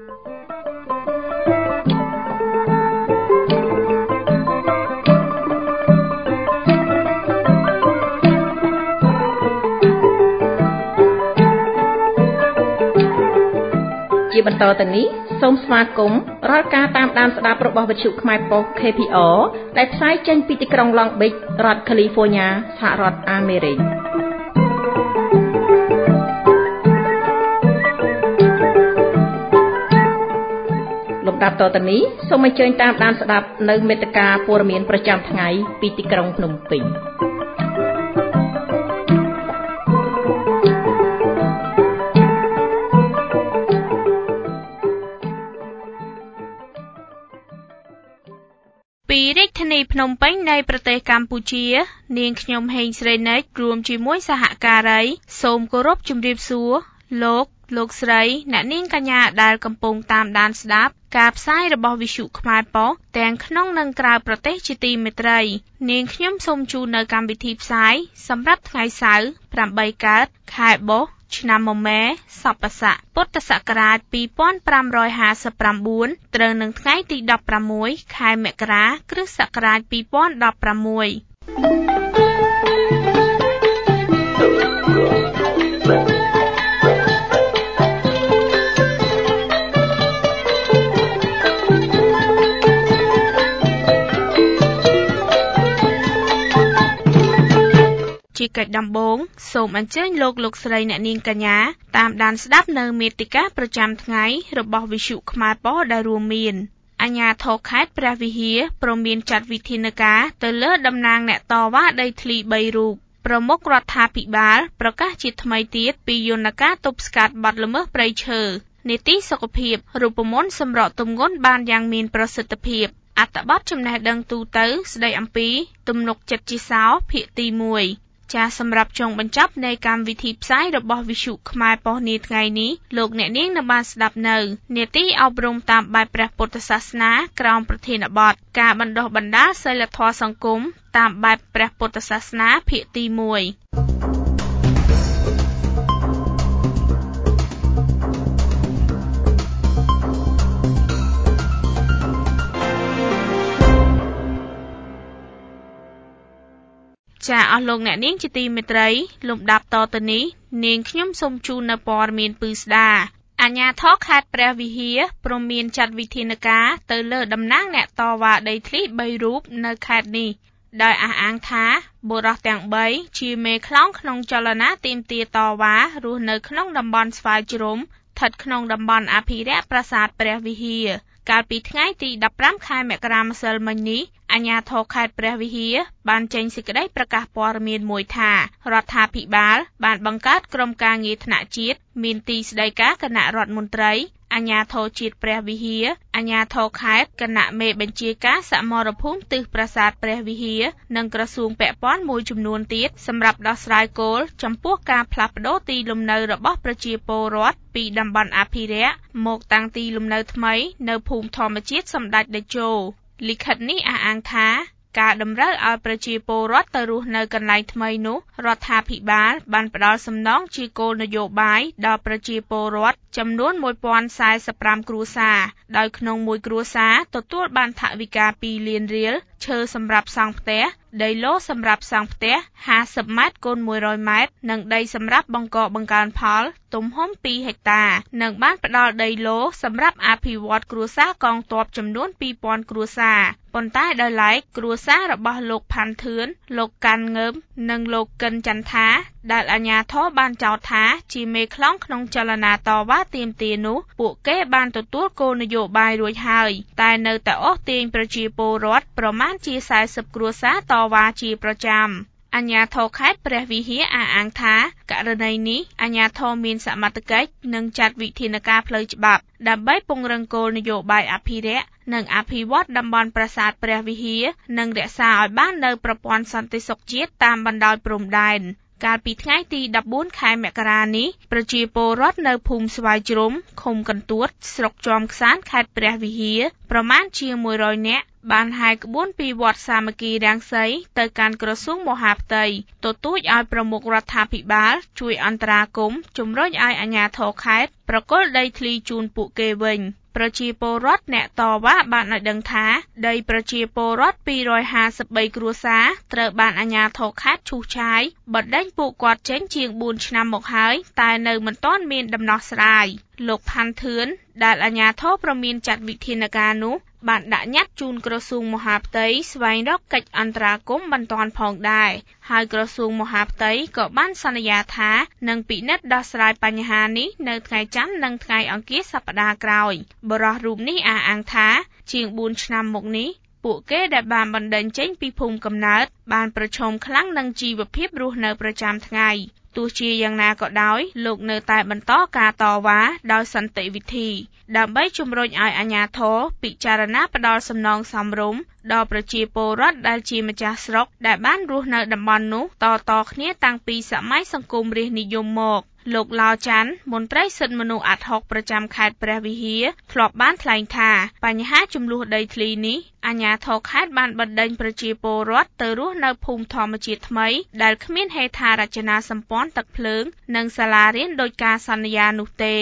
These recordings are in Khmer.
ជាបន្តទៅនេះសូមស្វាគមន៍រាល់ការតាមដានស្ដាប់របស់វិទ្យុខ្មែរប៉ុស្តិ៍ KPR ដែលផ្សាយចេញពីទីក្រុង Long Beach រដ្ឋ California សហរដ្ឋអាមេរិកលំដាប់តទៅនេះសូមអញ្ជើញតាមដានស្ដាប់នៅមេត្តាព័ត៌មានប្រចាំថ្ងៃពីទីក្រុងភ្នំពេញពីរាជធានីភ្នំពេញនៃប្រទេសកម្ពុជានាងខ្ញុំហេងស្រីនិចរួមជាមួយសហការីសូមគោរពជម្រាបសួរលោកស្រីអ្នកនាងកញ្ញាដែលកំពុងតាមដានស្ដាប់ការផ្សាយរបស់វិទ្យុខ្មែរប៉ុស្តិ៍ទាំងក្នុងនិងក្រៅប្រទេសជាទីមេត្រីនាងខ្ញុំសូមជូននៅកម្មវិធីផ្សាយសម្រាប់ថ្ងៃសៅរ៍8កើតខែបុស្សឆ្នាំមមែសប្បស័កពុទ្ធសករាជ2559ត្រូវនឹងថ្ងៃទី16ខែមករាគ្រិស្តសករាជ2016ជាកិច្ចដំបូងសូមអញ្ជើញលោកស្រីអ្នកនាងកញ្ញាតាមដានស្ដាប់នៅមាតិកាប្រចាំថ្ងៃរបស់វិទ្យុខ្មែរប៉ុស្តិ៍ដែលរួមមានអាជ្ញាធរខេត្តព្រះវិហារព្រមមានចាត់វិធានការទៅលើតំណាងអ្នកតវ៉ាដីធ្លី3រូបប្រមុខរដ្ឋាភិបាលប្រកាសជាថ្មីទៀតពីយន្តការទប់ស្កាត់បទល្មើសព្រៃឈើនីតិសុខភាពរូបមន្តសម្រកទម្ងន់បានយ៉ាងមានប្រសិទ្ធភាពអត្ថបទចំណេះដឹងទូទៅស្ដីអំពីទំនុកចិត្តជាសោភាគទី1ចាសសម្រាប់ចុងបញ្ចប់នៃកម្មវិធីផ្សាយរបស់វិទ្យុខ្មែរប៉ុស្តិ៍នាថ្ងៃនេះលោកអ្នកនាងនឹងបានស្ដាប់នៅនាទីអប់រំតាមបែបព្រះពុទ្ធសាសនាក្រោមប្រធានបទការបណ្ដុះបណ្ដាលសីលធម៌សង្គមតាមបែបព្រះពុទ្ធសាសនាភាគទី1ចាអស់លោកអ្នកនាងជាទីមេត្រីលំដាប់តទៅនេះនាងខ្ញុំសូមជូននៅព័ត៌មានពឺស្ដាអាជ្ញាធរខេត្តព្រះវិហារព្រមមានចាត់វិធានការទៅលើតំណាងអ្នកតវ៉ាដីធ្លី3រូបនៅខេត្តនេះដោយអះអាងថាបុរសទាំង3ជាមេខ្លោងក្នុងចលនាទាមទារតវ៉ារស់នៅក្នុងតំបន់ស្វាយជ្រុំស្ថិតក្នុងតំបន់អភិរក្សប្រាសាទព្រះវិហារកាលពីថ្ងៃទី15ខែមករាម្សិលមិញនេះអាជ្ញាធរខេត្តព្រះវិហារបានចេញសេចក្តីប្រកាសព័ត៌មានមួយថារដ្ឋាភិបាលបានបង្កើតក្រុមការងារថ្នាក់ជាតិមានទីស្តីការគណៈរដ្ឋមន្ត្រីអាជ្ញាធរជាតិព្រះវិហារអាជ្ញាធរខេត្តគណៈមេបញ្ជាការសមរភូមិទិសប្រាសាទព្រះវិហារនិងក្រសួងពាក់ព័ន្ធមួយចំនួនទៀតសម្រាប់ដោះស្រាយគោលចំពោះការផ្លាស់ប្តូរទីលំនៅរបស់ប្រជាពលរដ្ឋពីតំបន់អភិរក្សមកតាំងទីលំនៅថ្មីនៅភូមិធម្មជាតិសម្ដេចតេជោលិខិតនេះអះអាងថាការតម្រូវឲ្យប្រជាពលរដ្ឋទៅរស់នៅកន្លែងថ្មីនោះរដ្ឋាភិបាលបានផ្ដល់សំណងជាគោលនយោបាយដល់ប្រជាពលរដ្ឋចំនួន1045គ្រួសារដោយក្នុងមួយគ្រួសារទទួលបានថវិកា2លានរៀលឈើសម្រាប់សង់ផ្ទះដីឡូសម្រាប់សង់ផ្ទះ50ម៉ែត្រគុណ100ម៉ែត្រនិងដីសម្រាប់បង្កបង្កើនផលទំហំ2ហិកតានិងបានផ្ដល់ដីឡូសម្រាប់អភិវឌ្ឍគ្រួសារកងទ័ពចំនួន2000គ្រួសារប៉ុន្តែដោយឡែកគ្រួសាររបស់លោកផាន់ធឿនលោកកាន់ងើមនិងលោកកិនចន្ទថាដែលអាជ្ញាធរបានចោទថាជាមេខ្លោងក្នុងចលនាតវ៉ាទាមទារនោះពួកគេបានទទួលគោលនយោបាយរួចហើយតែនៅតែអូសទាញប្រជាពលរដ្ឋប្រមាណជា40គ្រួសារតវ៉ាជាប្រចាំអាជ្ញាធរខេត្តព្រះវិហារអះអាងថាករណីនេះអាជ្ញាធរមានសមត្ថកិច្ចនិងចាត់វិធានការផ្លូវច្បាប់ដើម្បីពង្រឹងគោលនយោបាយអភិរក្សនិងអភិវឌ្ឍតំបន់ប្រាសាទព្រះវិហារនិងរក្សាឲ្យបាននូវប្រព័ន្ធសន្តិសុខជាតិតាមបណ្ដោយព្រំដែនកាលពីថ្ងៃទី14ខែមករានេះប្រជាពលរដ្ឋនៅភូមិស្វាយជ្រុំឃុំកន្ទួតស្រុកជាំខ្សានខេត្តព្រះវិហារប្រមាណជា100នាក់បានហាយក្បួនពីវត្តសាមគ្គីរាំងសីទៅកាន់ក្រសួងមហាផ្ទៃទទូចឲ្យប្រមុខរដ្ឋាភិបាលជួយអន្តរាគមន៍ជំរុញឲ្យអាជ្ញាធរខេត្តប្រគល់ដីធ្លីជូនពួកគេវិញប្រជាពលរដ្ឋអ្នកតវ៉ាបានឲ្យដឹងថាដីប្រជាពលរដ្ឋ253គ្រួសារត្រូវបានអាជ្ញាធរខេត្តឈូសឆាយបណ្ដេញពួកគាត់ចេញជាង4ឆ្នាំមកហើយតែនៅមិនទាន់មានដំណោះស្រាយលោកផាន់ធឿនដែលអាជ្ញាធរប្រមានចាត់វិធានការនោះបានដាក់ញត្តិជូនក្រសួងមហាផ្ទៃស្វែងរកកិច្ចអន្តរាគមន៍បន្ទាន់ផងដែរហើយក្រសួងមហាផ្ទៃក៏បានសន្យាថានឹងពិនិត្យដោះស្រាយបញ្ហានេះនៅថ្ងៃច័ន្ទនិងថ្ងៃអង្គារសប្តាហ៍ក្រោយបុរសរូបនេះអះអាងថាជាង4ឆ្នាំមកនេះពួកគេដែលបានបណ្ដេញចេញពីភូមិកំណើតបានប្រឈមខ្លាំងនឹងជីវភាពរស់នៅប្រចាំថ្ងៃទោះជាយ៉ាងណាក៏ដោយលោកនៅតែបន្តការតវ៉ាដោយសន្តិវិធីដើម្បីជំរុញឲ្យអាជ្ញាធរពិចារណាផ្ដល់សំណងសមរម្យដល់ប្រជាពលរដ្ឋដែលជាម្ចាស់ស្រុកដែលបានរស់នៅតំបន់នោះតគ្នាតាំងពីសម័យសង្គមរាស្ត្រនិយមមកលោកឡោច័ន្ទមន្ត្រីសិទ្ធិមនុស្សអាត់ហុកប្រចាំខេត្តព្រះវិហារធ្លាប់បានថ្លែងថាបញ្ហាជម្លោះដីធ្លីនេះអាជ្ញាធរខេត្តបានបណ្ដេញប្រជាពលរដ្ឋទៅរស់នៅភូមិធម្មជាតិថ្មីដែលគ្មានហេដ្ឋារចនាសម្ព័ន្ធទឹកភ្លើងនិងសាលារៀនដោយការសន្យានោះទេ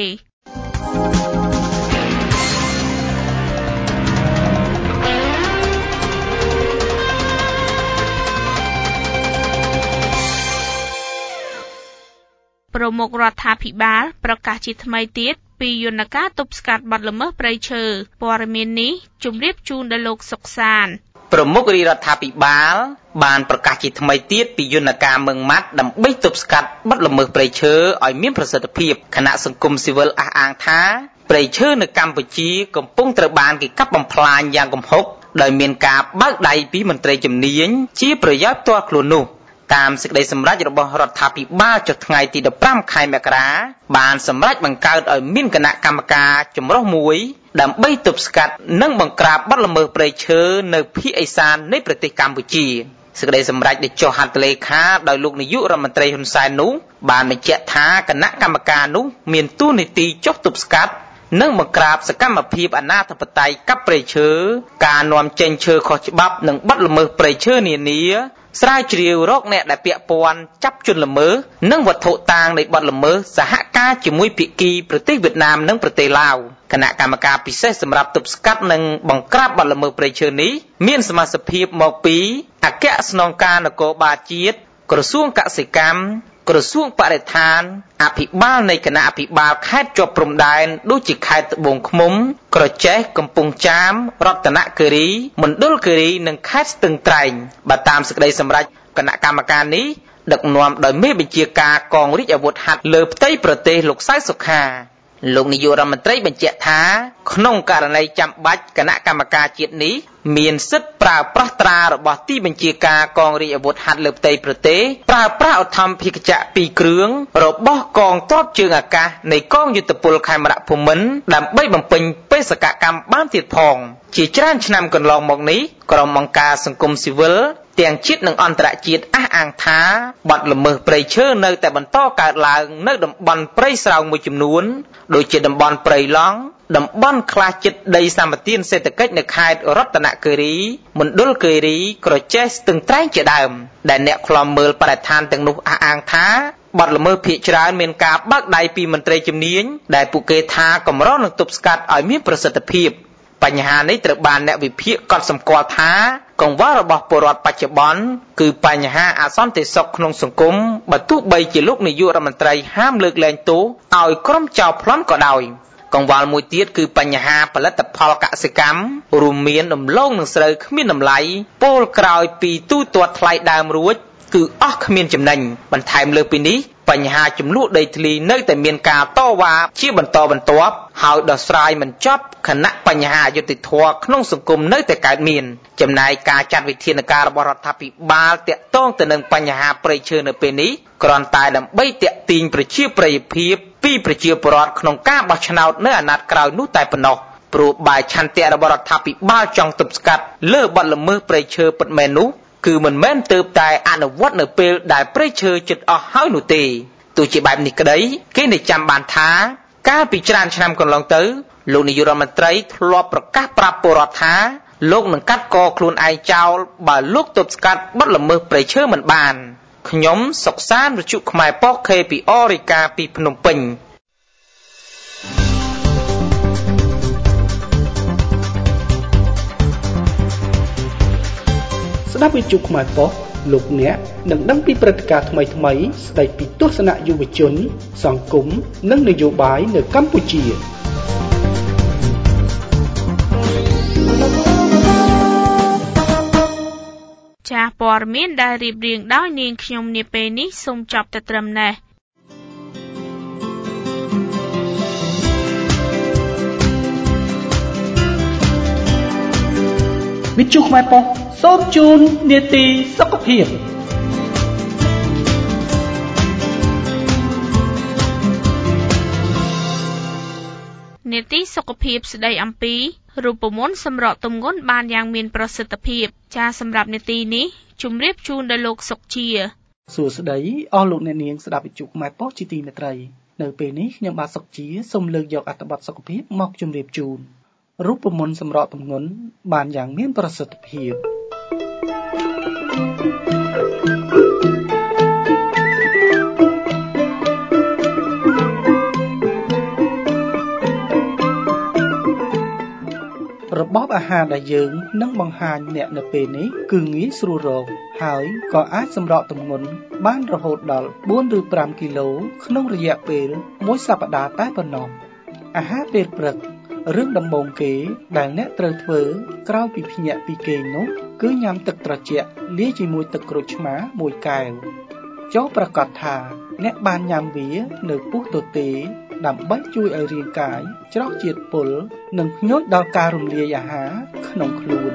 ប្រមុខរដ្ឋាភិបាលប្រកាសជាថ្មីទៀតពីយន្តការទប់ស្កាត់បទល្មើសព្រៃឈើព័ត៌មាននេះជម្រាបជូនដល់លោកសុកសានប្រមុខរដ្ឋាភិបាលបានប្រកាសជាថ្មីទៀតពីយន្តការម៉ឺងម៉ាត់ដើម្បីទប់ស្កាត់បទល្មើសព្រៃឈើឲ្យមានប្រសិទ្ធភាពគណៈសង្គមស៊ីវិលអះអាងថាព្រៃឈើនៅកម្ពុជាកំពុងត្រូវបានគេកាប់បំផ្លាញយ៉ាងគំហុកដោយមានការបើកដៃពីមន្ត្រីជំនាញជាប្រយោជន៍ផ្ទាល់ខ្លួននោះតាមសេចក្តីសម្រេចរបស់រដ្ឋាភិបាលចុះថ្ងៃទី15ខែមករាបានសម្រេចបង្កើតឲ្យមានគណៈកម្មការចម្រុះមួយដើម្បីទប់ស្កាត់និងបង្ក្រាបបទល្មើសព្រៃឈើនៅភាគឦសាននៃប្រទេសកម្ពុជាសេចក្តីសម្រេចដែលចុះហត្ថលេខាដោយលោកនាយករដ្ឋមន្ត្រីហ៊ុនសែននោះបានបញ្ជាក់ថាគណៈកម្មការនោះមានតួនាទីចុះទប់ស្កាត់និងបង្ក្រាបសកម្មភាពអនាធិបតេយ្យកាប់ព្រៃឈើការនាំចេញឈើខុសច្បាប់និងបទល្មើសព្រៃឈើនានាស្រាវជ្រាវរកអ្នកដែលពាក់ព័ន្ធចាប់ជនល្មើសនិងវត្ថុតាងនៃបទល្មើសសហការជាមួយភាគីប្រទេសវៀតណាមនិងប្រទេសឡាវគណៈកម្មការពិសេសសម្រាប់ទប់ស្កាត់និងបង្ក្រាបបទល្មើសព្រៃឈើនេះមានសមាជិកភាពមកពីអគ្គស្នងការនគរបាលជាតិក្រសួងកសិកម្មក្រសួងបរិស្ថានអភិបាលនៃគណៈអភិបាលខេត្តជាប់ព្រំដែនដូចជាខេត្តត្បូងឃ្មុំក្រចេះកំពង់ចាមរតនគិរីមណ្ឌលគិរីនិងខេត្តស្ទឹងត្រែងបើតាមសេចក្តីសម្រេចគណៈកម្មការនេះដឹកនាំដោយមេបញ្ជាការកងរាជអាវុធហត្ថលើផ្ទៃប្រទេសលោកសៅសុខាលោកនាយករដ្ឋមន្ត្រីបញ្ជាក់ថាក្នុងករណីចាំបាច់គណៈកម្មការជាតិនេះមានសិទ្ធិប្រើប្រាស់ត្រារបស់ទីបញ្ជាការកងរាជអាវុធហត្ថលើផ្ទៃប្រទេសប្រើប្រាស់ឧទ្ធម្ភាគចក្រ2គ្រឿងរបស់កងទ័ពជើងអាកាសនៃកងយុទ្ធពលខេមរភូមិន្ទដើម្បីបំពេញបេសកកម្មបានទៀតផងជាច្រើនឆ្នាំកន្លងមកនេះក្រុមអង្គការសង្គមស៊ីវិលទាំងជាតិនិងអន្តរជាតិអះអាងថាបទល្មើសព្រៃឈើនៅតែបន្តកើតឡើងនៅតំបន់ព្រៃស្រោងមួយចំនួនដូចជាតំបន់ព្រៃឡង់តំបន់ខ្លះជិតដីសម្បត្តិសេដ្ឋកិច្ចនៅខេត្តរតនគិរីមណ្ឌលគិរីក្រចេះស្ទឹងត្រែងជាដើមដែលអ្នកខ្លំមើលបរិស្ថានទាំងនោះអះអាងថាបទល្មើសភាគច្រើនមានការបើកដៃពីមន្ត្រីជំនាញដែលពួកគេថាកម្រនឹងទប់ស្កាត់ឲ្យមានប្រសិទ្ធភាពបញ្ហានេះត្រូវបានអ្នកវិភាគកត់សម្គាល់ថាកង្វល់របស់ពលរដ្ឋបច្ចុប្បន្នគឺបញ្ហាអសន្តិសុខក្នុងសង្គមបើទោះបីជាលោកនាយករដ្ឋមន្ត្រីហាមលើកលែងទោសឲ្យក្រុមចោរប្លន់ក៏ដោយកង្វល់មួយទៀតគឺបញ្ហាផលិតផលកសិកម្មរួមមានដំឡូងនិងស្រូវគ្មានតម្លៃពលក្រោយពីទូទាត់ថ្លៃដើមរួចគឺអស់គ្មានចំណេញបន្ថែមលើពីនេះបញ្ហាចំនួនដីធ្លីនៅតែមានការតវ៉ាជាបន្តបន្ទាប់ហើយដោះស្រាយមិនចប់ខណៈបញ្ហាអយុត្តិធម៌ក្នុងសង្គមនៅតែកើតមានចំណែកការចាត់វិធានការរបស់រដ្ឋាភិបាលទាក់ទងទៅនឹងបញ្ហាព្រៃឈើនៅពេលនេះគ្រាន់តែដើម្បីទាក់ទាញប្រជាប្រិយភាពពីប្រជាពលរដ្ឋក្នុងការបោះឆ្នោតនៅអាណត្តិក្រោយនោះតែប៉ុណ្ណោះព្រោះបើឆន្ទៈរបស់រដ្ឋាភិបាលចង់ទប់ស្កាត់លើបទល្មើសព្រៃឈើពិតមែននោះគឺមិនមែនទើបតែអនុវត្តនៅពេលដែលព្រៃឈើជិតអស់ហើយនោះទេទោះជាបែបនេះក្តីគេនៅចាំបានថាកាលពីច្រើនឆ្នាំកន្លងទៅលោកនាយករដ្ឋមន្ត្រីធ្លាប់ប្រកាសប្រាប់ពលរដ្ឋថាលោកនឹងកាត់កខ្លួនឯងចោលបើលោកទប់ស្កាត់បទល្មើសព្រៃឈើមិនបានខ្ញុំសុកសានវិទ្យុខ្មែរប៉ុស្តិ៍ KPR រាយការណ៍ពីភ្នំពេញស្ដាប់វិទ្យុខ្មែរប៉ុស្តិ៍លោកអ្នកនឹងដឹងពីព្រឹត្តិការណ៍ថ្មីៗស្ដីពីទស្សនៈយុវជនសង្គមនិងនយោបាយនៅកម្ពុជាចាស់ព័ត៌មានដែលរៀបរៀងដោយនាងខ្ញុំនាពេលនេះសូមចប់តែត្រឹមនេះវិទ្យុខ្មែរប៉ុស្តិ៍សូមជូននាទីសុខភាពនាទីសុខភាពស្ដីអំពីរូបមន្តសម្រកទម្ងន់បានយ៉ាងមានប្រសិទ្ធភាពចាសម្រាប់នាទីនេះជម្រាបជូនដល់លោកសុកជាសួស្ដីអស់លោកអ្នកនាងស្ដាប់វិទ្យុខ្មែរប៉ុស្តិ៍ជាទីមេត្រីនៅពេលនេះខ្ញុំបាទសុកជាសូមលើកយកអត្ថបទសុខភាពមកជម្រាបជូនរូបមន្តសម្រកទម្ងន់បានយ៉ាងមានប្រសិទ្ធភាពរបបអាហារដែលយើងនឹងបង្ហាញអ្នកនៅពេលនេះគឺងាយស្រួលរកហើយក៏អាចសម្រកទម្ងន់បានរហូតដល់4ឬ5គីឡូក្នុងរយៈពេលមួយសប្តាហ៍តែប៉ុណ្ណោះអាហារពេលព្រឹករឿងដំបូងគេដែលអ្នកត្រូវធ្វើក្រោយពីភ្ញាក់ពីគេងនោះគឺញ៉ាំទឹកត្រជាក់លាយជាមួយទឹកក្រូចឆ្មាមួយកែវចូលប្រកាសថាអ្នកបានញ៉ាំវានៅពុះទទេដើម្បីជួយឲ្យរាងកាយច្រោះជាតិពុលនិងភ្ញួចដល់ការរំលាយអាហារក្នុងខ្លួន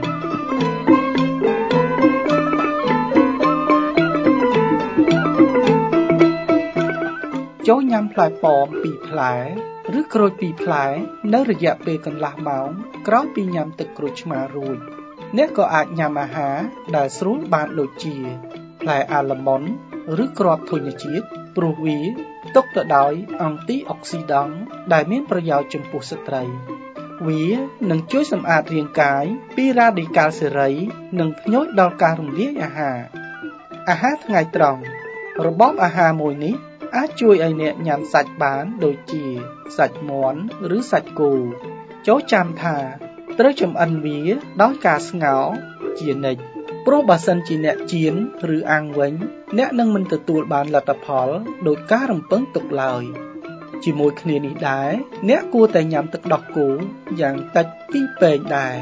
ចូលញ៉ាំផ្លែប៉ោម2ផ្លែឬក្រូច2ផ្លែនៅរយៈពេលកន្លះម៉ោងក្រោយពីញ៉ាំទឹកក្រូចឆ្មារួចអ្នកក៏អាចញ៉ាំអាហារដែលស្រួលបានដូចជាផ្លែអាឡឺម៉ុនឬគ្រាប់ធញ្ញជាតិព្រោះវាផ្ទុកទៅដោយអង់ទីអុកស៊ីដង់ដែលមានប្រយោជន៍ចំពោះស្ត្រីវានឹងជួយសម្អាតរាងកាយពីរ៉ាឌីកាល់សេរីនិងភ្ញួចដល់ការរំលាយអាហារថ្ងៃត្រង់របបអាហារមួយនេះអាចជួយឲ្យអ្នកញ៉ាំសាច់បានដូចជាសាច់មាន់ឬសាច់គោចូលចាំថាត្រូវចម្អិនវាដោយការស្ងោរជានិច្ចព្រោះបើសិនជាអ្នកចៀនឬអាំងវិញអ្នកនឹងមិនទទួលបានលទ្ធផលដោយការរំពឹងទុកឡើយជាមួយគ្នានេះដែរអ្នកគួរតែញ៉ាំទឹកដោះគោយ៉ាងតិច2ពែងដែរ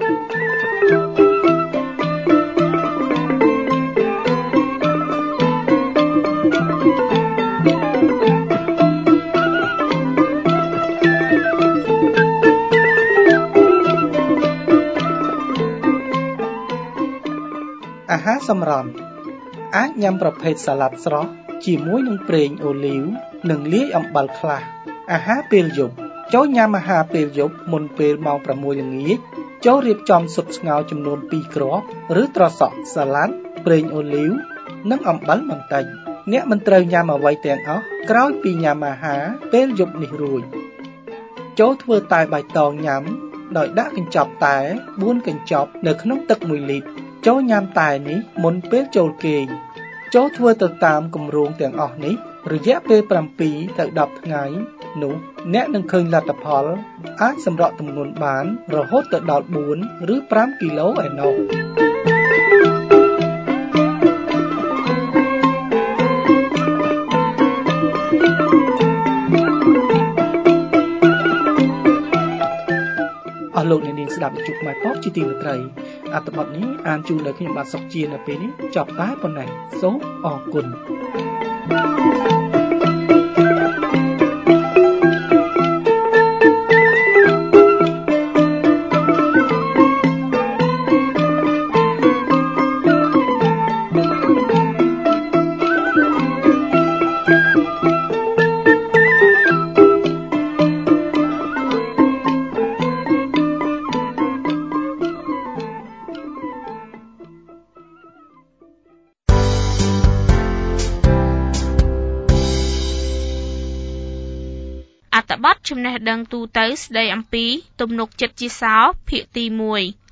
អាហារសម្រន់អាចញ៉ាំប្រភេទសាឡាត់ស្រស់ជាមួយនឹងប្រេងអូលីវនិងលាយអំបិលខ្លះអាហារពេលយប់ចូលញ៉ាំអាហារពេលយប់មុនពេលម៉ោង6ល្ងាចចូលរៀបចំស៊ុបស្ងោរចំនួន2គ្រាប់ឬត្រសក់សាឡាត់ប្រេងអូលីវនិងអំបិលបន្តិចអ្នកមិនត្រូវញ៉ាំអ្វីទាំងអស់ក្រោយពីញ៉ាំអាហារពេលយប់នេះរួចចូលធ្វើតែបៃតងញ៉ាំដោយដាក់កញ្ចប់តែ4កញ្ចប់នៅក្នុងទឹក1លីត្រចូលញ៉ាំតែនេះមុនពេលចូលគេងចូលធ្វើទៅតាមគម្រោងទាំងអស់នេះរយៈពេល7ទៅ10ថ្ងៃនោះអ្នកនឹងឃើញលទ្ធផលអាចសម្រកទម្ងន់បានរហូតទៅដល់4ឬ5គីឡូឯណោះអស់លោកអ្នកនាងស្ដាប់វិទ្យុខ្មែរប៉ុស្តិ៍ជាទីមេត្រីអត្ថបទនេះអានជូនដល់ខ្ញុំបាទសុកជានៅពេលនេះចប់តែប៉ុណ្ណេះសូមអរគុណអត្ថបទចំណេះដឹងទូទៅស្ដីអំពីទំនុកចិត្តជាសោភាគទី1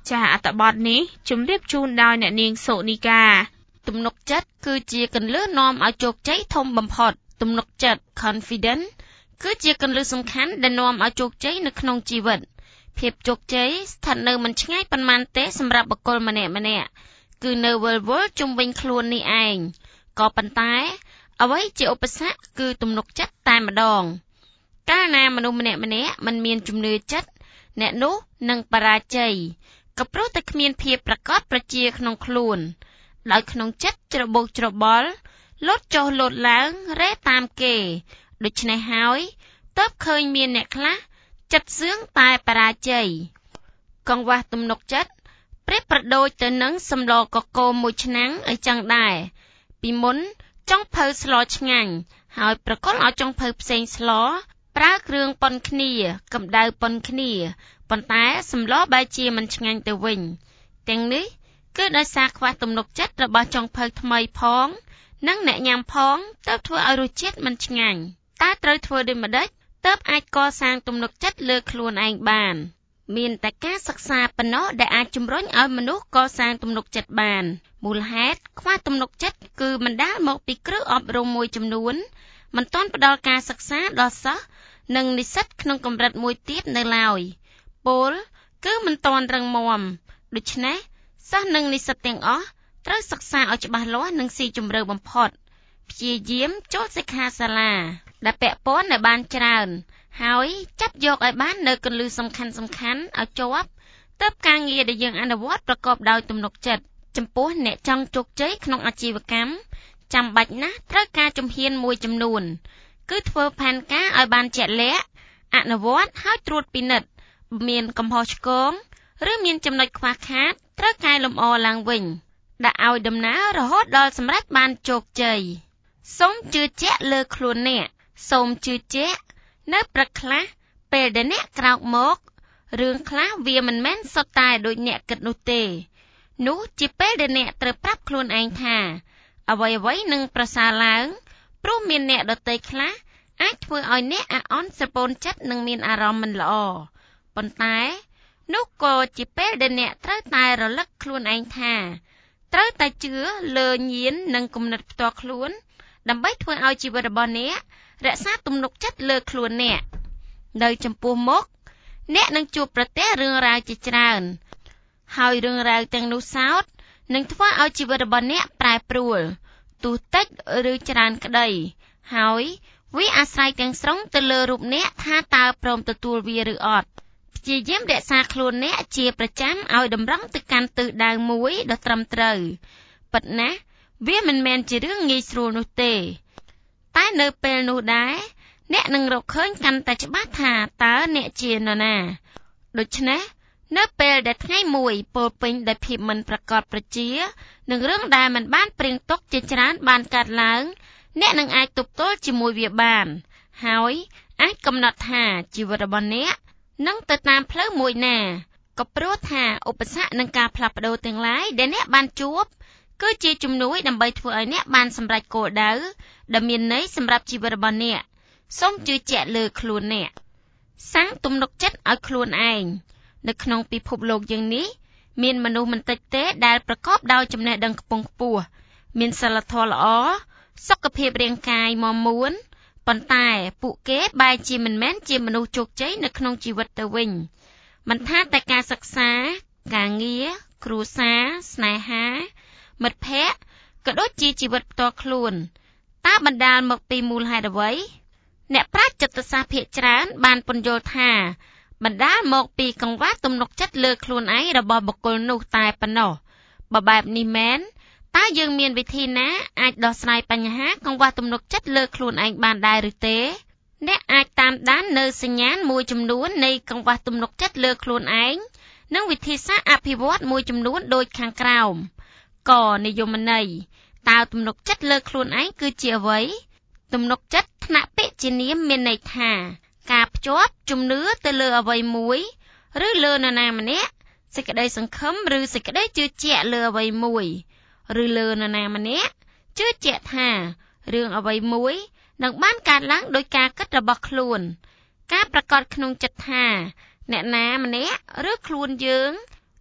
ចាអត្ថបទនេះជម្រាបជូនដោយអ្នកនាងសូនីកាទំនុកចិត្តគឺជាគន្លឹះនាំឲ្យជោគជ័យធំបំផុតទំនុកចិត្ត confidence គឺជាគន្លឹះសំខាន់ដែលនាំឲ្យជោគជ័យនៅក្នុងជីវិតភាពជោគជ័យស្ថិតនៅមិនឆ្ងាយប៉ុន្មានទេសម្រាប់បុគ្គលម្នាក់ៗគឺនៅវិលវល់ជុំវិញខ្លួននេះឯងក៏ប៉ុន្តែអ្វីជាឧបសគ្គគឺទំនុកចិត្តតែម្ដងកាលណាមនុស្សម្នាក់ៗមិនមានជំនឿចិត្តអ្នកនោះនឹងបរាជ័យក៏ព្រោះតែគ្មានភាពប្រកបប្រជាក្នុងខ្លួនដោយក្នុងចិត្តច្របូកច្របល់លោតចុះលោតឡើងរែតាមគេដូច្នេះហើយទើបឃើញមានអ្នកខ្លះចិត្តសឿងតែបរាជ័យកង្វះទំនុកចិត្តប្រៀបប្រដូចទៅនឹងសម្លកកូរមួយឆ្នាំងអីចឹងដែរពីមុនចុងភៅស្លឆ្ងាញ់ហើយប្រគល់ឲ្យចុងភៅផ្សេងស្លប្រើគ្រឿងប៉ុនគ្នាកម្ដៅប៉ុនគ្នាប៉ុន្តែសម្លបែរជាមិនឆ្ងាញ់ទៅវិញទាំងនេះគឺដោយសារខ្វះទំនុកចិត្តរបស់ចុងភៅថ្មីផងនិងអ្នកញ៉ាំផងទើបធ្វើឲ្យរសជាតិមិនឆ្ងាញ់តើត្រូវធ្វើដូចម្ដេចទើបអាចកសាងទំនុកចិត្តលើខ្លួនឯងបានមានតែការសិក្សាប៉ុណ្ណោះដែលអាចជំរុញឲ្យមនុស្សកសាងទំនុកចិត្តបានមូលហេតុខ្វះទំនុកចិត្តគឺបណ្ដាលមកពីគ្រឹះអប់រំមួយចំនួនមិនទាន់ផ្ដល់ការសិក្សាដល់សិស្សនិងនិស្សិតក្នុងកម្រិតមួយទៀតនៅឡើយពោលគឺមិនទាន់រឹងមាំដូច្នេះសិស្សនិងនិស្សិតទាំងអស់ត្រូវសិក្សាឲ្យច្បាស់លាស់និងស៊ីជម្រៅបំផុតព្យាយាមចូលសិក្ខាសាលាដែលពាក់ព័ន្ធឲ្យបានច្រើនហើយចាប់យកឲ្យបាននៅគន្លឹះសំខាន់ៗឲ្យជាប់ទើបការងារដែលយើងអនុវត្តប្រកបដោយទំនុកចិត្តចំពោះអ្នកចង់ជោគជ័យក្នុងអាជីវកម្មចាំបាច់ណាស់ត្រូវការជំហានមួយចំនួនគឺធ្វើផែនការឲ្យបានជាក់លាក់អនុវត្តហើយត្រួតពិនិត្យមានកំហុសឆ្គងឬមានចំណុចខ្វះខាតត្រូវកែលម្អឡើងវិញដាក់ឲ្យដំណើររហូតដល់សម្រេចបានជោគជ័យសូមជឿជាក់លើខ្លួនអ្នកសូមជឿជាក់នៅព្រឹកខ្លះពេលដែលអ្នកក្រោកមករឿងខ្លះវាមិនមែនសុទ្ធតែដូចអ្នកគិតនោះទេនោះជាពេលដែលអ្នកត្រូវប្រាប់ខ្លួនឯងថាអ្វីៗនឹងប្រសើរឡើងព្រោះមានអ្នកដទៃខ្លះអាចធ្វើឲ្យអ្នកអាក់អន់ស្រពោនចិត្តនិងមានអារម្មណ៍មិនល្អប៉ុន្តែនោះក៏ជាពេលដែលអ្នកត្រូវតែរលឹកខ្លួនឯងថាត្រូវតែជឿលើញាណនិងគំនិតផ្ទាល់ខ្លួនដើម្បីធ្វើឲ្យជីវិតរបស់អ្នករក្សាទំនុកចិត្តលើខ្លួនអ្នកនៅចំពោះមុខអ្នកនឹងជួបប្រទះរឿងរ៉ាវជាច្រើនហើយរឿងរ៉ាវទាំងនោះសោតនឹងធ្វើឲ្យជីវិតរបស់អ្នកប្រែប្រួលទោះតិចឬច្រើនក្តីហើយវាអាស្រ័យទាំងស្រុងទៅលើរូបអ្នកថាតើព្រមទទួលវាឬអត់ព្យាយាមរក្សាខ្លួនអ្នកជាប្រចាំឲ្យតម្រង់ទៅកាន់ទិសដៅមួយដ៏ត្រឹមត្រូវពិតណាស់វាមិនមែនជារឿងងាយស្រួលនោះទេតែនៅពេលនោះដែរអ្នកនឹងរកឃើញកាន់តែច្បាស់ថាតើអ្នកជានរណាដូច្នេះនៅពេលដែលថ្ងៃមួយពោរពេញដោយភាពមិនប្រកបប្រជានឹងរឿងដែលមិនបានព្រៀងទុកជាច្រើនបានកើតឡើងអ្នកនឹងអាចទប់ទល់ជាមួយវាបានហើយអាចកំណត់ថាជីវិតរបស់អ្នកនឹងទៅតាមផ្លូវមួយណាក៏ព្រោះថាឧបសគ្គនិងការផ្លាស់ប្ដូរទាំងឡាយដែលអ្នកបានជួបគឺជាជំនួយដើម្បីធ្វើឲ្យអ្នកបានសម្រេចគោលដៅដែលមានន័យសម្រាប់ជីវិតរបស់អ្នកសូមជឿជាក់លើខ្លួនអ្នកសាងទំនុកចិត្តឲ្យខ្លួនឯងនៅក្នុងពិភពលោកយើងនេះមានមនុស្សមិនតិចទេដែលប្រកបដោយចំណេះដឹងខ្ពង់ខ្ពស់មានសីលធម៌ល្អសុខភាពរាងកាយមាំមួនប៉ុន្តែពួកគេបែរជាមិនមែនជាមនុស្សជោគជ័យនៅក្នុងជីវិតទៅវិញមិនថាតែការសិក្សាការងារគ្រួសារស្នេហាមិត្តភ័ក្តិក៏ដូចជាជីវិតផ្ទាល់ខ្លួនតើបណ្ដាលមកពីមូលហេតុអ្វីអ្នកប្រាជ្ញចិត្តសាស្ត្រភាគច្រើនបានពន្យល់ថាបណ្ដាលមកពីកង្វះទំនុកចិត្តលើខ្លួនឯងរបស់បុគ្គលនោះតែប៉ុណ្ណោះបើបែបនេះមែនតើយើងមានវិធីណាអាចដោះស្រាយបញ្ហាកង្វះទំនុកចិត្តលើខ្លួនឯងបានដែរឬទេអ្នកអាចតាមដាននៅសញ្ញាណមួយចំនួននៃកង្វះទំនុកចិត្តលើខ្លួនឯងនិងវិធីសាស្ត្រអភិវឌ្ឍមួយចំនួនដូចខាងក្រោមកនិយមន័យតើទំនុកចិត្តលើខ្លួនឯងគឺជាអ្វីទំនុកចិត្តថ្នាក់ពាក្យជានាមមានន័យថាការភ្ជាប់ជំនឿទៅលើអ្វីមួយឬលើនរណាម្នាក់សេចក្តីសង្ឃឹមឬសេចក្តីជឿជាក់លើអ្វីមួយឬលើនរណាម្នាក់ជឿជាក់ថារឿងអ្វីមួយនឹងបានកើតឡើងដោយការគិតរបស់ខ្លួនការប្រកាសក្នុងចិត្តថាអ្នកណាម្នាក់ឬខ្លួនយើងអាចធ្វើ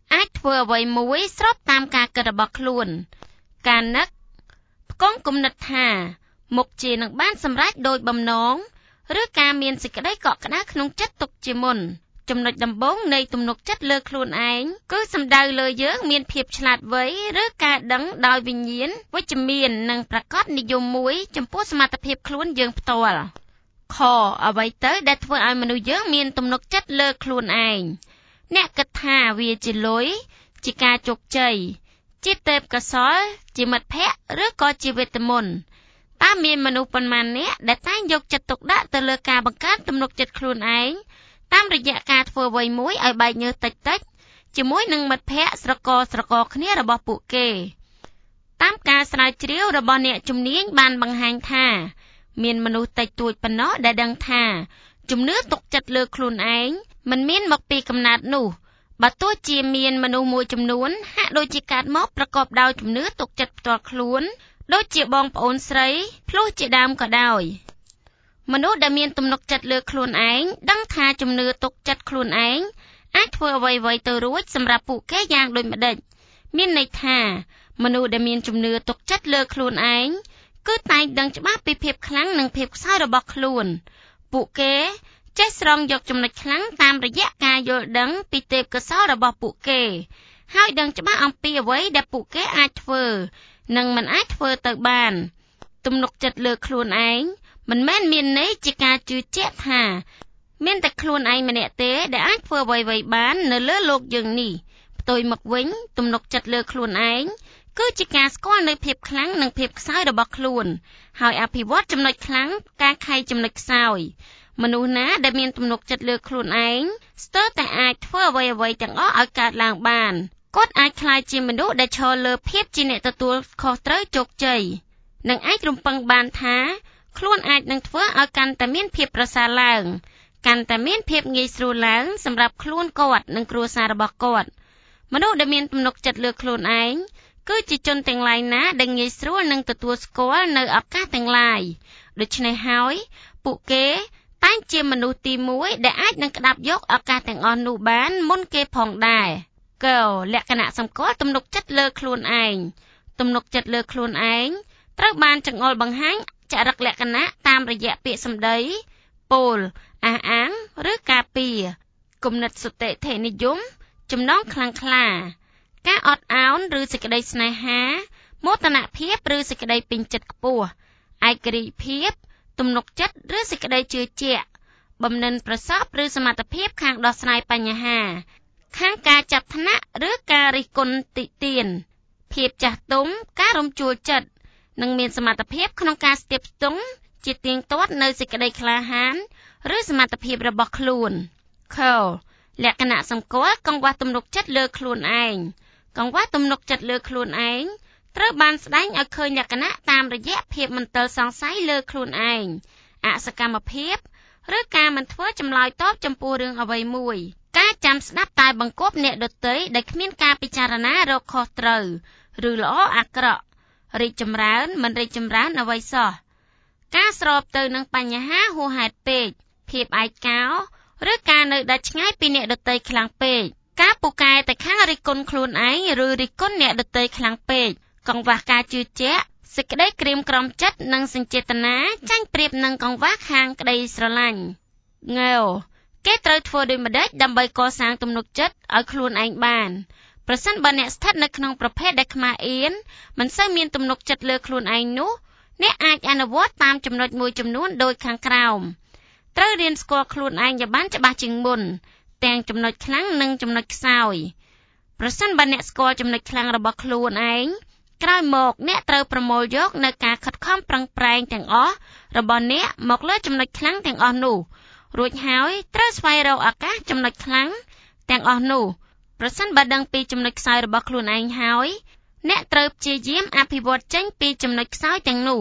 ធ្វើអ្វីមួយស្របតាមការគិតរបស់ខ្លួនការនឹកផ្គង់គំនិតថាមុខជានឹងបានសម្រេចដោយបំណងឬការមានសេចក្តីកក់ក្ដៅក្នុងចិត្តទុកជាមុនចំណុចដំបូងនៃទំនុកចិត្តលើខ្លួនឯងគឺសំដៅលើយើងមានភាពឆ្លាតវៃឬការដឹងដោយវិញ្ញាណវិជ្ជមាននិងប្រាកដនិយមមួយចំពោះសមត្ថភាពខ្លួនយើងផ្ទាល់ខអ្វីទៅដែលធ្វើឲ្យមនុស្សយើងមានទំនុកចិត្តលើខ្លួនឯងអ្នកគិតថាវាជាលុយជាការជោគជ័យជាទេពកោសល្យជាមិត្តភក្តិឬក៏ជាវេទមន្តតើមានមនុស្សប៉ុន្មានអ្នកដែលតែងយកចិត្តទុកដាក់ទៅលើការបង្កើនទំនុកចិត្តខ្លួនឯងតាមរយៈការធ្វើអ្វីមួយឲ្យបែកញើសតិចៗជាមួយនឹងមិត្តភក្តិស្រករគ្នារបស់ពួកគេតាមការស្រាវជ្រាវរបស់អ្នកជំនាញបានបង្ហាញថាមានមនុស្សតិចតួចប៉ុណ្ណោះដែលដឹងថាជំនឿទុកចិត្តលើខ្លួនឯងមិនមានមកពីកំណើតនោះបើទោះជាមានមនុស្សមួយចំនួនហាក់ដូចជាកើតមកប្រកបដោយជំនឿទុកចិត្តផ្ទាល់ខ្លួនដូចជាបងប្អូនស្រីភ្លោះជាដើមក៏ដោយមនុស្សដែលមានទំនុកចិត្តលើខ្លួនឯងដឹងថាជំនឿទុកចិត្តខ្លួនឯងអាចធ្វើអ្វីៗទៅរួចសម្រាប់ពួកគេយ៉ាងដូចម្ដេចមានន័យថាមនុស្សដែលមានជំនឿទុកចិត្តលើខ្លួនឯងគឺតែងដឹងច្បាស់ពីភាពខ្លាំងនិងភាពខ្សោយរបស់ខ្លួនពួកគេចេះស្រង់យកចំណុចខ្លាំងតាមរយៈការយល់ដឹងពីទេពកោសល្យរបស់ពួកគេហើយដឹងច្បាស់អំពីអ្វីដែលពួកគេអាចធ្វើនិងមិនអាចធ្វើទៅបានទំនុកចិត្តលើខ្លួនឯងមិនមែនមានន័យជាការជឿជាក់ថាមានតែខ្លួនឯងម្នាក់ទេដែលអាចធ្វើអ្វីៗបាននៅលើโลกយើងនេះផ្ទុយមកវិញទំនុកចិត្តលើខ្លួនឯងគឺជាការស្គាល់នូវភាពខ្លាំងនិងភាពខ្សោយរបស់ខ្លួនហើយអភិវឌ្ឍចំណុចខ្លាំងការខៃចំណុចខ្សោយមនុស្សណាដែលមានទំនុកចិត្តលើខ្លួនឯងស្ទើរតែអាចធ្វើអ្វីៗទាំងអស់ឲ្យកើតឡើងបានគាត់អាចក្លាយជាមនុស្សដែលឈរលើភាពជាអ្នកទទួលខុសត្រូវជោគជ័យនិងអាចរំពឹងបានថាខ្លួនអាចនឹងធ្វើឲ្យកាន់តែមានភាពប្រសើរឡើងកាន់តែមានភាពងាយស្រួលឡើងសម្រាប់ខ្លួនគាត់និងគ្រួសាររបស់គាត់មនុស្សដែលមានទំនុកចិត្តលើខ្លួនឯងគឺជាជនទាំងឡាយណាដែលងាយស្រួលនឹងទទួលស្គាល់នៅឱកាសទាំងឡាយដូច្នេះហើយពួកគេតែងជាមនុស្សទី1ដែលអាចនឹងក្តាប់យកឱកាសទាំងអស់នោះបានមុនគេផងដែរកលក្ខណៈសម្គាល់ទំនុកចិត្តលើខ្លួនឯងទំនុកចិត្តលើខ្លួនឯងត្រូវបានចង្អុលបង្ហាញចរិតលក្ខណៈតាមរយៈពាក្យសម្ដីពោលអះអាងឬការពារគំនិតសុតិធិនិយមចំណងខ្លាំងក្លាការអត់ឱនឬសេចក្តីស្នេហាមោទនភាពឬសេចក្តីពេញចិត្តខ្ពស់ឯករាជ្យភាពទំនុកចិត្តឬសេចក្តីជឿជាក់បំណិនប្រសពឬសមត្ថភាពខាងដោះស្រាយបញ្ហាខាងការចាប់ថ្នាក់ឬការរិះគន់តិទៀនភាពចាស់ទុំការរំជួលចិត្តនិងមានសមត្ថភាពក្នុងការស្ទាបស្ទង់ជាទៀងទាត់នៅសេចក្តីក្លាហានឬសមត្ថភាពរបស់ខ្លួនខលក្ខណៈសម្គាល់កង្វះទំនុកចិត្តលើខ្លួនឯងកង្វះទំនុកចិត្តលើខ្លួនឯងត្រូវបានស្ដែងឲ្យឃើញលក្ខណៈតាមរយៈភាពមន្ទិលសង្ស័យលើខ្លួនឯងអសកម្មភាពឬការមិនធ្វើចម្លើយតបចំពោះរឿងអ្វីមួយការចាំស្ដាប់តែបង្គាប់អ្នកដទៃដែលគ្មានការពិចារណារកខុសត្រូវឬល្អអាក្រក់រីកចម្រើនមិនរីកចម្រើនអ្វីសោះការស្របទៅនឹងបញ្ហាហួសហេតុពេកភាពឯកោឬការនៅដាច់ឆ្ងាយពីអ្នកដទៃខ្លាំងពេកការពូកែតែខាងរិះគន់ខ្លួនឯងឬរិះគន់អ្នកដទៃខ្លាំងពេកកង្វះការជឿជាក់សេចក្តីក្រៀមក្រំចិត្តនិងសញ្ចេតនាចាញ់ប្រៀបនឹងកង្វះខាងក្តីស្រឡាញ់ងើគេត្រូវធ្វើដូចម្តេចដើម្បីកសាងទំនុកចិត្តឲ្យខ្លួនឯងបានប្រសិនបើអ្នកស្ថិតនៅក្នុងប្រភេទដែលខ្មាស់អៀនមិនសូវមានទំនុកចិត្តលើខ្លួនឯងនោះអ្នកអាចអនុវត្តតាមចំណុចមួយចំនួនដូចខាងក្រោមត្រូវរៀនស្គាល់ខ្លួនឯងឲ្យបានច្បាស់ជាងមុនទាំងចំណុចខ្លាំងនិងចំណុចខ្សោយប្រសិនបើអ្នកស្គាល់ចំណុចខ្លាំងរបស់ខ្លួនឯងក្រោយមកអ្នកត្រូវប្រមូលយកនៅការខិតខំប្រឹងប្រែងទាំងអស់របស់អ្នកមកលើចំណុចខ្លាំងទាំងអស់នោះរួចហើយត្រូវស្វែងរកឱកាសចំណុចខ្លាំងទាំងអស់នោះប្រសិនបើដឹងពីចំណុចខ្សោយរបស់ខ្លួនឯងហើយអ្នកត្រូវព្យាយាមអភិវឌ្ឍចេញពីចំណុចខ្សោយទាំងនោះ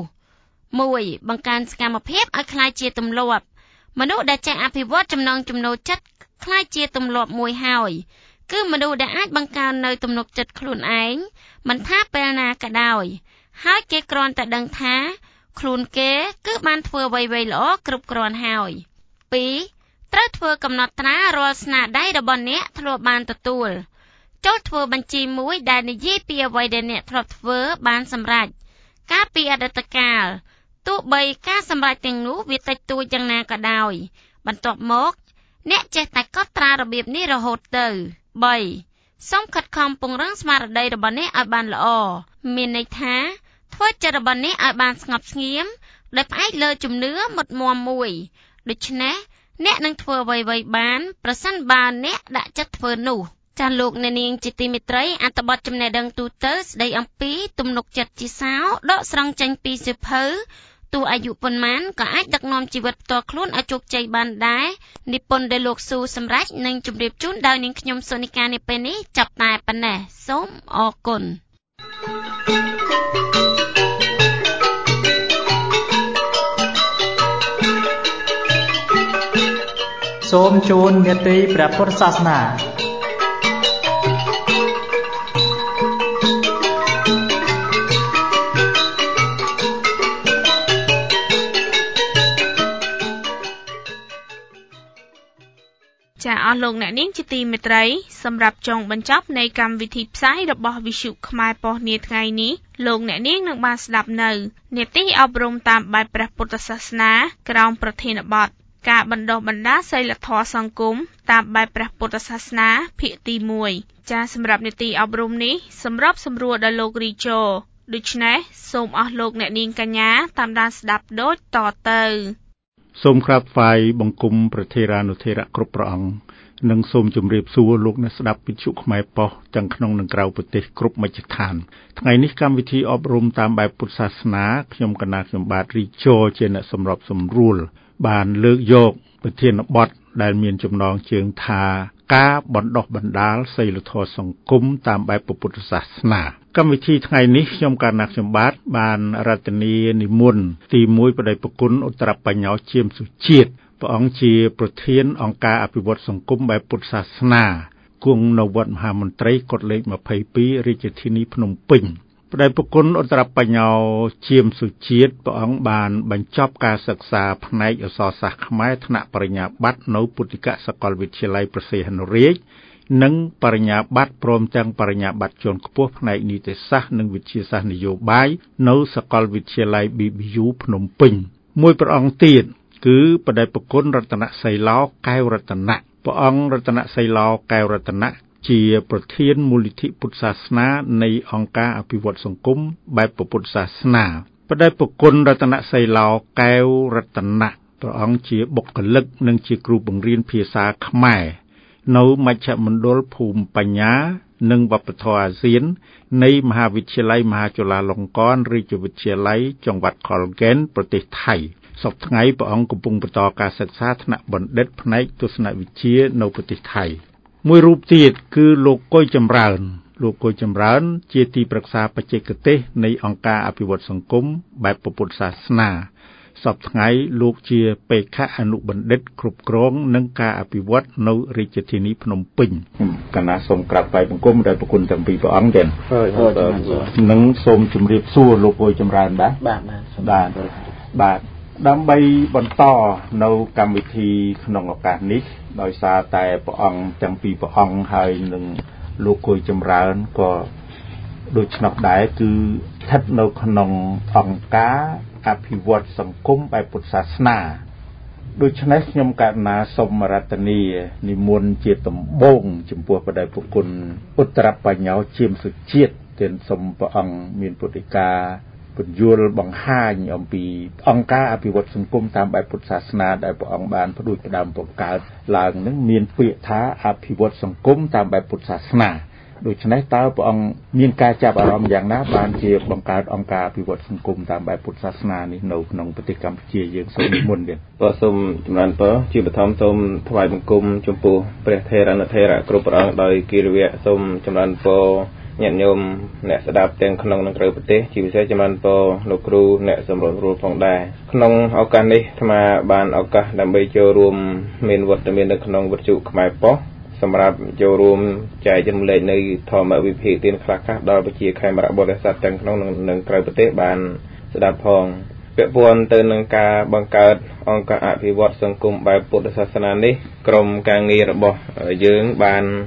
1. បង្កើនសកម្មភាពឲ្យក្លាយជាទម្លាប់មនុស្សដែលចេះអភិវឌ្ឍចំណង់ចំណូលចិត្តក្លាយជាទម្លាប់មួយហើយគឺមនុស្សដែលអាចបង្កើននៅទំនុកចិត្តខ្លួនឯងមិនថាពេលណាក៏ដោយហើយគេគ្រាន់តែដឹងថាខ្លួនគេគឺបានធ្វើអ្វីៗល្អគ្រប់គ្រាន់ហើយ 2. ត្រូវធ្វើកំណត់ត្រារាល់ស្នាដៃរបស់អ្នកធ្លាប់បានទទួលចូលធ្វើបញ្ជីមួយដែលនិយាយពីអ្វីដែលអ្នកធ្លាប់ធ្វើបានសម្រេចកាលពីអតីតកាលទោះបីការសម្រេចទាំងនោះវាតិចតួចយ៉ាងណាក៏ដោយបន្ទាប់មកអ្នកចេះតែកត់ត្រារបៀបនេះរហូតទៅ3សូមខិតខំពង្រឹងស្មារតីរបស់អ្នកឲ្យបានល្អមានន័យថាធ្វើចិត្តរបស់អ្នកឲ្យបានស្ងប់ស្ងៀមដោយផ្អែកលើជំនឿមុតមាំមួយដូច្នេះអ្នកនឹងធ្វើអ្វីៗបានប្រសិនបើអ្នកដាក់ចិត្តធ្វើនោះចាស់លោកអ្នកនាងជាទីមេត្រីអត្ថបទចំណេះដឹងទូទៅស្ដីអំពីទំនុកចិត្តជាសោដកស្រង់ចេញពីសៀវភៅទោះអាយុប៉ុន្មានក៏អាចដឹកនាំជីវិតផ្ទាល់ខ្លួនឲ្យជោគជ័យបានដែរនិពន្ធដោយលោកស៊ូសម្រេចនិងជម្រាបជូនដោយនាងខ្ញុំសូនីកានាពេលនេះចាប់តែប៉ុណ្ណេះសូមអរគុណសូមជូននេតិព្រះពុទ្ធសាសនាចាអស់លោកអ្នកនាងជាទីមេត្រីសម្រាប់ចុងបញ្ចប់នៃកម្មវិធីផ្សាយរបស់វិទ្យុខ្មែរប៉ុស្តិ៍នាថ្ងៃនេះលោកអ្នកនាងនឹងបានស្ដាប់នៅនេតិអប់រំតាមបែបព្រះពុទ្ធសាសនាក្រោមប្រធានបទការបណ្ដុះបណ្ដាលសីលធម៌សង្គមតាមបែបព្រះពុទ្ធសាសនាភាគទី1ចាសម្រាប់នេតិអប់រំនេះសម្របសម្រួលដោយលោករីជូដូច្នេះសូមអស់លោកអ្នកនាងកញ្ញាតាមដានស្ដាប់ដូចតទៅសូមក្រាបថ្វាយបង្គំព្រះថេរានុថេរៈគ្រប់ព្រះអង្គនិងសូមជម្រាបសួរលោកអ្នកស្ដាប់វិទ្យុខ្មែរប៉ុស្តិ៍ទាំងក្នុងនិងក្រៅប្រទេសគ្រប់មជ្ឈដ្ឋានថ្ងៃនេះកម្មវិធីអប់រំតាមបែបពុទ្ធសាសនាខ្ញុំកណាខ្ញុំបាទរីជូជាអ្នកសម្របសម្រួលបានលើកយកប្រធានបទដែលមានចំណងជើងថាការបណ្ដុះបណ្ដាលសីលធម៌សង្គមតាមបែបពុទ្ធសាសនាកម្មវិធីថ្ងៃនេះខ្ញុំកណាខ្ញុំបាទបានរតនានិមន្តទី1បដិប្រគុណឧត្តរបញ្ញោជាមសុជាតិព្រះអង្គជាប្រធានអង្គការអភិវឌ្ឍសង្គមបែបពុទ្ធសាសនាគង់នៅវត្តមហាមន្ត្រីកុដិលេខ22រាជធានីភ្នំពេញបដិប្រគុណឧត្តរបញ្ញោជាមសុជាតិព្រះអង្គបានបញ្ចប់ការសិក្សាផ្នែកអក្សរសាស្ត្រខ្មែរថ្នាក់បរិញ្ញាបត្រនៅពុទ្ធិកសាកលវិទ្យាល័យព្រះសីហនុរាជនិងបរិញ្ញាបត្រព្រមទាំងបរិញ្ញាបត្រជាន់ខ្ពស់ផ្នែកនីតិសាស្ត្រនិងវិទ្យាសាស្ត្រនយោបាយនៅសាកលវិទ្យាល័យ BBU ភ្នំពេញមួយព្រះអង្គទៀតគឺបដិប្រគុណរតនសីឡោកែវរតនៈព្រះអង្គរតនសីឡោកែវរតនៈជាប្រធានមូលនិធិពុទ្ធសាសនានៃអង្គការអភិវឌ្ឍសង្គមបែបពុទ្ធសាសនាបដិប្រគុណរតនសីឡោកែវរតនៈព្រះអង្គជាបុគ្គលិកនិងជាគ្រូបង្រៀនភាសាខ្មែរនៅមជ្ឈមណ្ឌលភូមិបញ្ញានិងវប្បធម៌អាស៊ាននៃមហាវិទ្យាល័យមហាจุฬាលង្កនរាជវិទ្យាល័យចង្វាក់ខលហ្គែនប្រទេសថៃសប្តាហ៍ថ្ងៃព្រះអង្គកំពុងបន្តការសិក្សាថ្នាក់បណ្ឌិតផ្នែកទស្សនវិជ្ជានៅប្រទេសថៃមួយរូបទៀតគឺលោកកុយចម្រើនជាទីប្រឹក្សាបច្ចេកទេសនៃអង្គការអភិវឌ្ឍសង្គមបែបពុទ្ធសាសនាសប្តាហ៍ថ្ងៃលោកជាបេក្ខអនុបណ្ឌិតគ្រប់គ្រងនិងការអភិវឌ្ឍនៅរាជធានីភ្នំពេញកណាសូមក្រាបថ្វាយបង្គំដល់ព្រះគុណទាំងពីរព្រះអង្គទាំងនិងសូមជម្រាបសួរលោកកុយចម្រើនបាទដើម្បីបន្តនៅកម្មវិធីក្នុងឱកាសនេះដោយសារតែព្រះអង្គទាំងពីរព្រះអង្គហើយនឹងលោកកុយចម្រើនក៏ដូច្នោះដែរគឺស្ថិតនៅក្នុងអង្គការអភិវឌ្ឍសង្គមបែបពុទ្ធសាសនាដូច្នេះខ្ញុំកណាសូមរតនានិមន្តជាដំបូងចំពោះបដិប្រគុណឧត្តរបញ្ញោជាមសុជាតិទានសូមព្រះអង្គមានពុទ្ធិកាពន្យល់បង្ហាញអំពីអង្គការអភិវឌ្ឍសង្គមតាមបែបពុទ្ធសាសនាដែលព្រះអង្គបានផ្ដួចផ្ដើមបង្កើតឡើងនឹងមានពាក្យថាអភិវឌ្ឍសង្គមតាមបែបពុទ្ធសាសនាដូច្នេះតើព្រះអង្គមានការចាប់អារម្មណ៍យ៉ាងណាបានជាបង្កើតអង្គការអភិវឌ្ឍសង្គមតាមបែបពុទ្ធសាសនានេះនៅក្នុងប្រទេសកម្ពុជាយើងសូមនិមន្តទៀតសូមចម្រើនពរជាបឋមសូមថ្វាយបង្គំចំពោះព្រះថេរនុថេរៈគ្រប់ព្រះអង្គដោយគិរិវៈសូមចម្រើនពរញាតិញោមអ្នកស្ដាប់ទាំងក្នុងនិងក្រៅប្រទេសជាពិសេសចម្រើនពរលោកគ្រូអ្នកសម្របសម្រួលផងដែរក្នុងឱកាសនេះអាត្មាបានឱកាសដើម្បីចូលរួមមានវត្តមាននៅក្នុងវិទ្យុខ្មែរប៉ុស្តិ៍សម្រាប់ចូលរួមចែករំលែកនៅធម្មវិភាគទានខ្លះៗដល់ប្រជាខេមរៈបរិស័ទទាំងក្នុងនិងក្រៅប្រទេសបានស្ដាប់ផងពាក់ព័ន្ធទៅនឹងការបង្កើតអង្គការអភិវឌ្ឍសង្គមបែបពុទ្ធសាសនានេះក្រុមការងាររបស់យើងបាន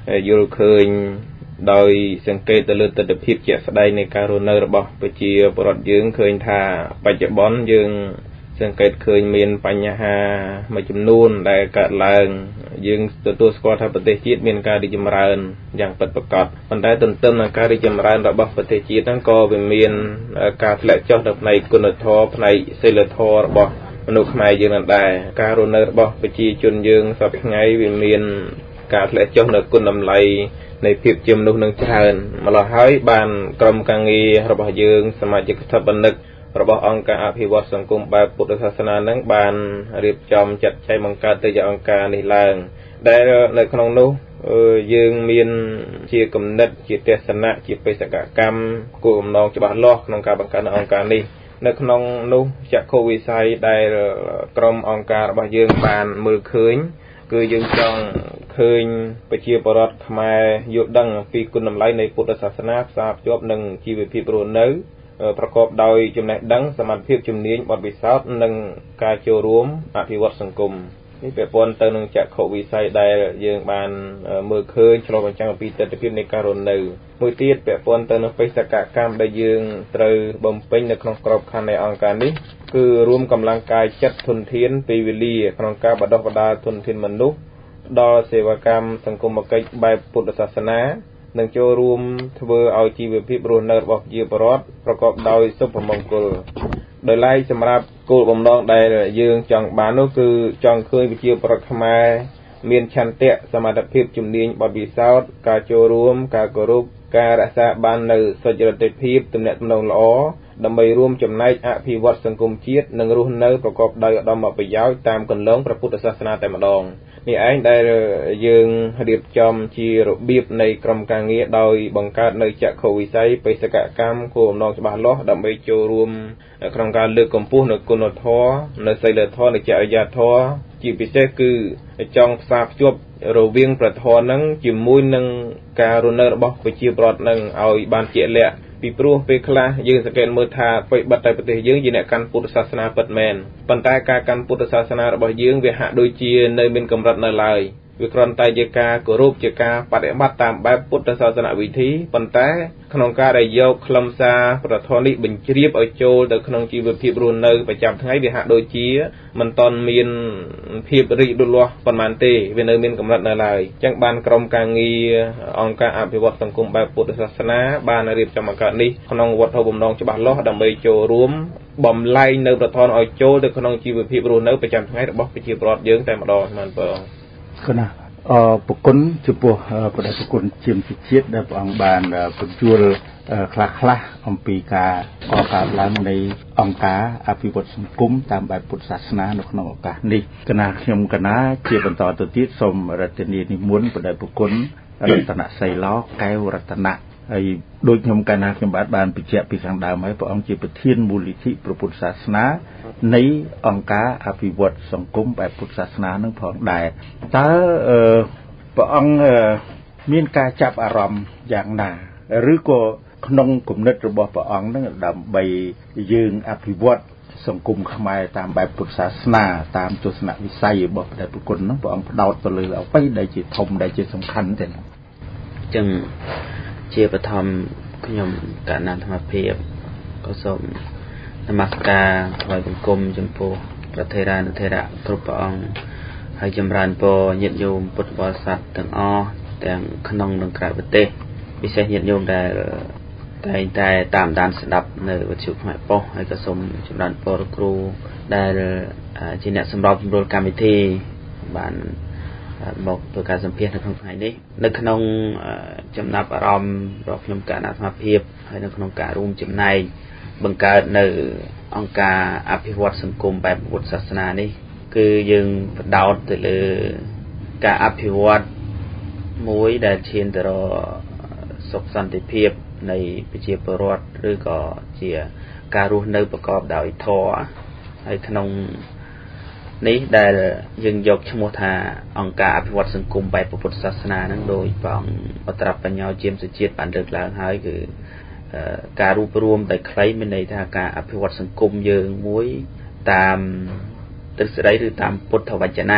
យល់ឃើញដោយសង្កេតទៅលើទស្សនវិជ្ជាស្ដែងនៃការរស់នៅរបស់ប្រជាពលរដ្ឋយើងឃើញថាបច្ចុប្បន្នយើងសង្កេតឃើញមានបញ្ហាមួយចំនួនដែលកើតឡើងយើងទទួលស្គាល់ថាប្រទេសជាតិមានការរីកចម្រើនយ៉ាងពិតប្រាកដប៉ុន្តែទន្ទឹមនឹងការរីកចម្រើនរបស់ប្រទេសជាតិហ្នឹងក៏វាមានការធ្លាក់ចុះនៅផ្នែកគុណធម៌ផ្នែកសីលធម៌របស់មនុស្សខ្មែរយើងដែរការរស់នៅរបស់ប្រជាជនយើងសពថ្ងៃវាមានការធ្លាក់ចុះនៅគុណតម្លៃនៃភាពជាមនុស្សនឹងច្រើនម្ល៉េះហើយបានក្រុមការងាររបស់យើងសមាជិកស្ថាបនិករបស់អង្គការអភិវឌ្ឍសង្គមបែបពុទ្ធសាសនានឹងបានរៀបចំចាត់ចែងបង្កើតទៅជាអង្គការនេះឡើងដែលនៅក្នុងនោះយើងមានជាគំនិតជាទស្សនៈជាបេសកកម្មគោលបំណងច្បាស់លាស់ក្នុងការបង្កើតអង្គការនេះនៅក្នុងនោះចក្ខុវិស័យដែលក្រុមអង្គការរបស់យើងបានមើលឃើញគឺយើងចង់ឃើញប្រជាពលរដ្ឋខ្មែរយល់ដឹងអំពីគុណតម្លៃនៃពុទ្ធសាសនាផ្សារភ្ជាប់នឹងជីវភាពរស់នៅប្រកបដោយចំណេះដឹងសមត្ថភាពជំនាញបទពិសោធន៍និងការចូលរួមអភិវឌ្ឍសង្គមនេះពាក់ព័ន្ធទៅនឹងចក្ខុវិស័យដែលយើងបានមើលឃើញឆ្លុះបញ្ចាំងអំពីទស្សនវិជ្ជានៃការរស់នៅមួយទៀតពាក់ព័ន្ធទៅនឹងបេសកកម្មដែលយើងត្រូវបំពេញនៅក្នុងក្របខ័ណ្ឌនៃអង្គការនេះគឺរួមកម្លាំងកាយចិត្តធនធានពេលវេលាក្នុងការបណ្ដុះបណ្ដាលធនធានមនុស្សដល់សេវាកម្មសង្គមគិច្ចបែបពុទ្ធសាសនានិងចូលរួមធ្វើឲ្យជីវភាពរស់នៅរបស់ប្រជាពលរដ្ឋប្រកបដោយសុភមង្គលដោយឡែកសម្រាប់គោលបំណងដែលយើងចង់បាននោះគឺចង់ឃើញប្រជាពលរដ្ឋខ្មែរមានឆន្ទៈសមត្ថភាពជំនាញបទពិសោធន៍ការចូលរួមការគោរពការរក្សាបាននូវសុចរិតភាពទំនាក់ទំនងល្អដើម្បីរួមចំណែកអភិវឌ្ឍសង្គមជាតិនិងរស់នៅប្រកបដោយឧត្តមប្រយោជន៍តាមគន្លងព្រះពុទ្ធសាសនាតែម្ដងនេះឯងដែលយើងរៀបចំជារបៀបនៃក្រុមការងារដោយបង្កើតនៅចក្ខុវិស័យបេសកកម្មគោលបំណងច្បាស់លាស់ដើម្បីចូលរួមក្នុងការលើកកម្ពស់នូវគុណធម៌នៅសីលធម៌និងចរិយាធម៌ជាពិសេសគឺចង់ផ្សារភ្ជាប់រវាងប្រធមនឹងជាមួយនឹងការរស់នៅរបស់ប្រជាពលរដ្ឋនឹងឲ្យបានជាក់លាក់ពីព្រោះពេលខ្លះយើងសង្កេតមើលថាអ្វីបាត់តែប្រទេសយើងជាអ្នកកាន់ពុទ្ធសាសនាពិតមែនប៉ុន្តែការកាន់ពុទ្ធសាសនារបស់យើងវាហាក់ដូចជានៅមានកម្រិតនៅឡើយវាគ្រាន់តែជាការគោរពជាការបដិបត្តិតាមបែបពុទ្ធសាសនវិធីប៉ុន្តែក្នុងការដែលយកខ្លឹមសារប្រធមនេះបញ្ជ្រាបឲ្យចូលទៅក្នុងជីវភាពរស់នៅប្រចាំថ្ងៃវាហាក់ដូចជាមិនទាន់មានភាពរីកលូតលាស់ប៉ុន្មានទេវានៅមានកម្រិតនៅឡើយអញ្ចឹងបានក្រុមការងារអង្គការអភិវឌ្ឍសង្គមបែបពុទ្ធសាសនាបានរៀបចំបង្កើតនេះក្នុងវត្ថុបំណងច្បាស់លាស់ដើម្បីចូលរួមបំលែងនៅប្រធមឲ្យចូលទៅក្នុងជីវភាពរស់នៅប្រចាំថ្ងៃរបស់ប្រជាពលរដ្ឋយើងតែម្ដងហ្នឹងបងគណៈប្រគុណចំពោះប្រដេប្រគុណជាមជាតិដែលព្រះអង្គបានបញ្ជូលខ្លះអំពីការកកើតឡើងនៃអង្គការអភិវឌ្ឍសង្គមតាមបែបពុទ្ធសាសនានៅក្នុងឱកាសនេះគណៈខ្ញុំគណៈជាបន្តទៅទៀតសូមរតនានិមន្តប្រដេប្រគុណរតនសីឡោកែវរតនៈហើយដូចខ្ញុំកាលណាខ្ញុំបានបញ្ជាក់ពីខាងដើមហើយព្រះអង្គជាប្រធានមូលនិធិព្រះពុទ្ធសាសនានៃអង្គការអភិវឌ្ឍសង្គមបែបពុទ្ធសាសនានឹងផងដែរតើព្រះអង្គមានការចាប់អារម្មណ៍យ៉ាងណាឬក៏ក្នុងគំនិតរបស់ព្រះអង្គនឹងដើម្បីយើងអភិវឌ្ឍសង្គមខ្មែរតាមបែបពុទ្ធសាសនាតាមទស្សនវិស័យរបស់ព្រះពុទ្ធនោះព្រះអង្គផ្ដោតទៅលើអ្វីដែលជាធំដែលជាសំខាន់ទេចឹងជាបឋមខ្ញុំកណ្ណាធម្មភាពក៏សូមនមស្ការថ្វាយបង្គំចំពោះព្រះថេរានុថេរៈគ្រប់ព្រះអង្គហើយចម្រើនពរញាតិញោមពុទ្ធបរិស័ទទាំងអស់ទាំងក្នុងនិងក្រៅប្រទេសពិសេសញាតិញោមដែលតែងតែតាមដានស្ដាប់នៅវិទ្យុខ្មែរប៉ុស្តិ៍ហើយក៏សូមចម្រើនពរគ្រូដែលជាអ្នកសម្របសម្រួលកម្មវិធីបានមកធ្វើការសម្ភាសន៍នៅក្នុងថ្ងៃនេះនៅក្នុងចំណាប់អារម្មណ៍របស់ខ្ញុំកណ្ដាលអាត្មាភាពហើយនៅក្នុងការរួមចំណែកបង្កើតនៅអង្គការអភិវឌ្ឍសង្គមបែបពុទ្ធសាសនានេះគឺយើងបដោតទៅលើការអភិវឌ្ឍមួយដែលឈានទៅរកសុខសន្តិភាពនៃប្រជាពលរដ្ឋឬក៏ជាការរស់នៅប្រកបដោយធម៌ហើយក្នុងនេះដែលយើងយកឈ្មោះថាអង្គការអភិវឌ្ឍសង្គមបែបពុទ្ធសាសនានឹងដោយព្រះអង្គបត្រាប់បញ្ញោជាមសុជាតិបានលើកឡើងហើយគឺការរួបរวมតែខ្លីមានន័យថាការអភិវឌ្ឍសង្គមយើងមួយតាមទ្រឹស្ដីឬតាមពុទ្ធវចនៈ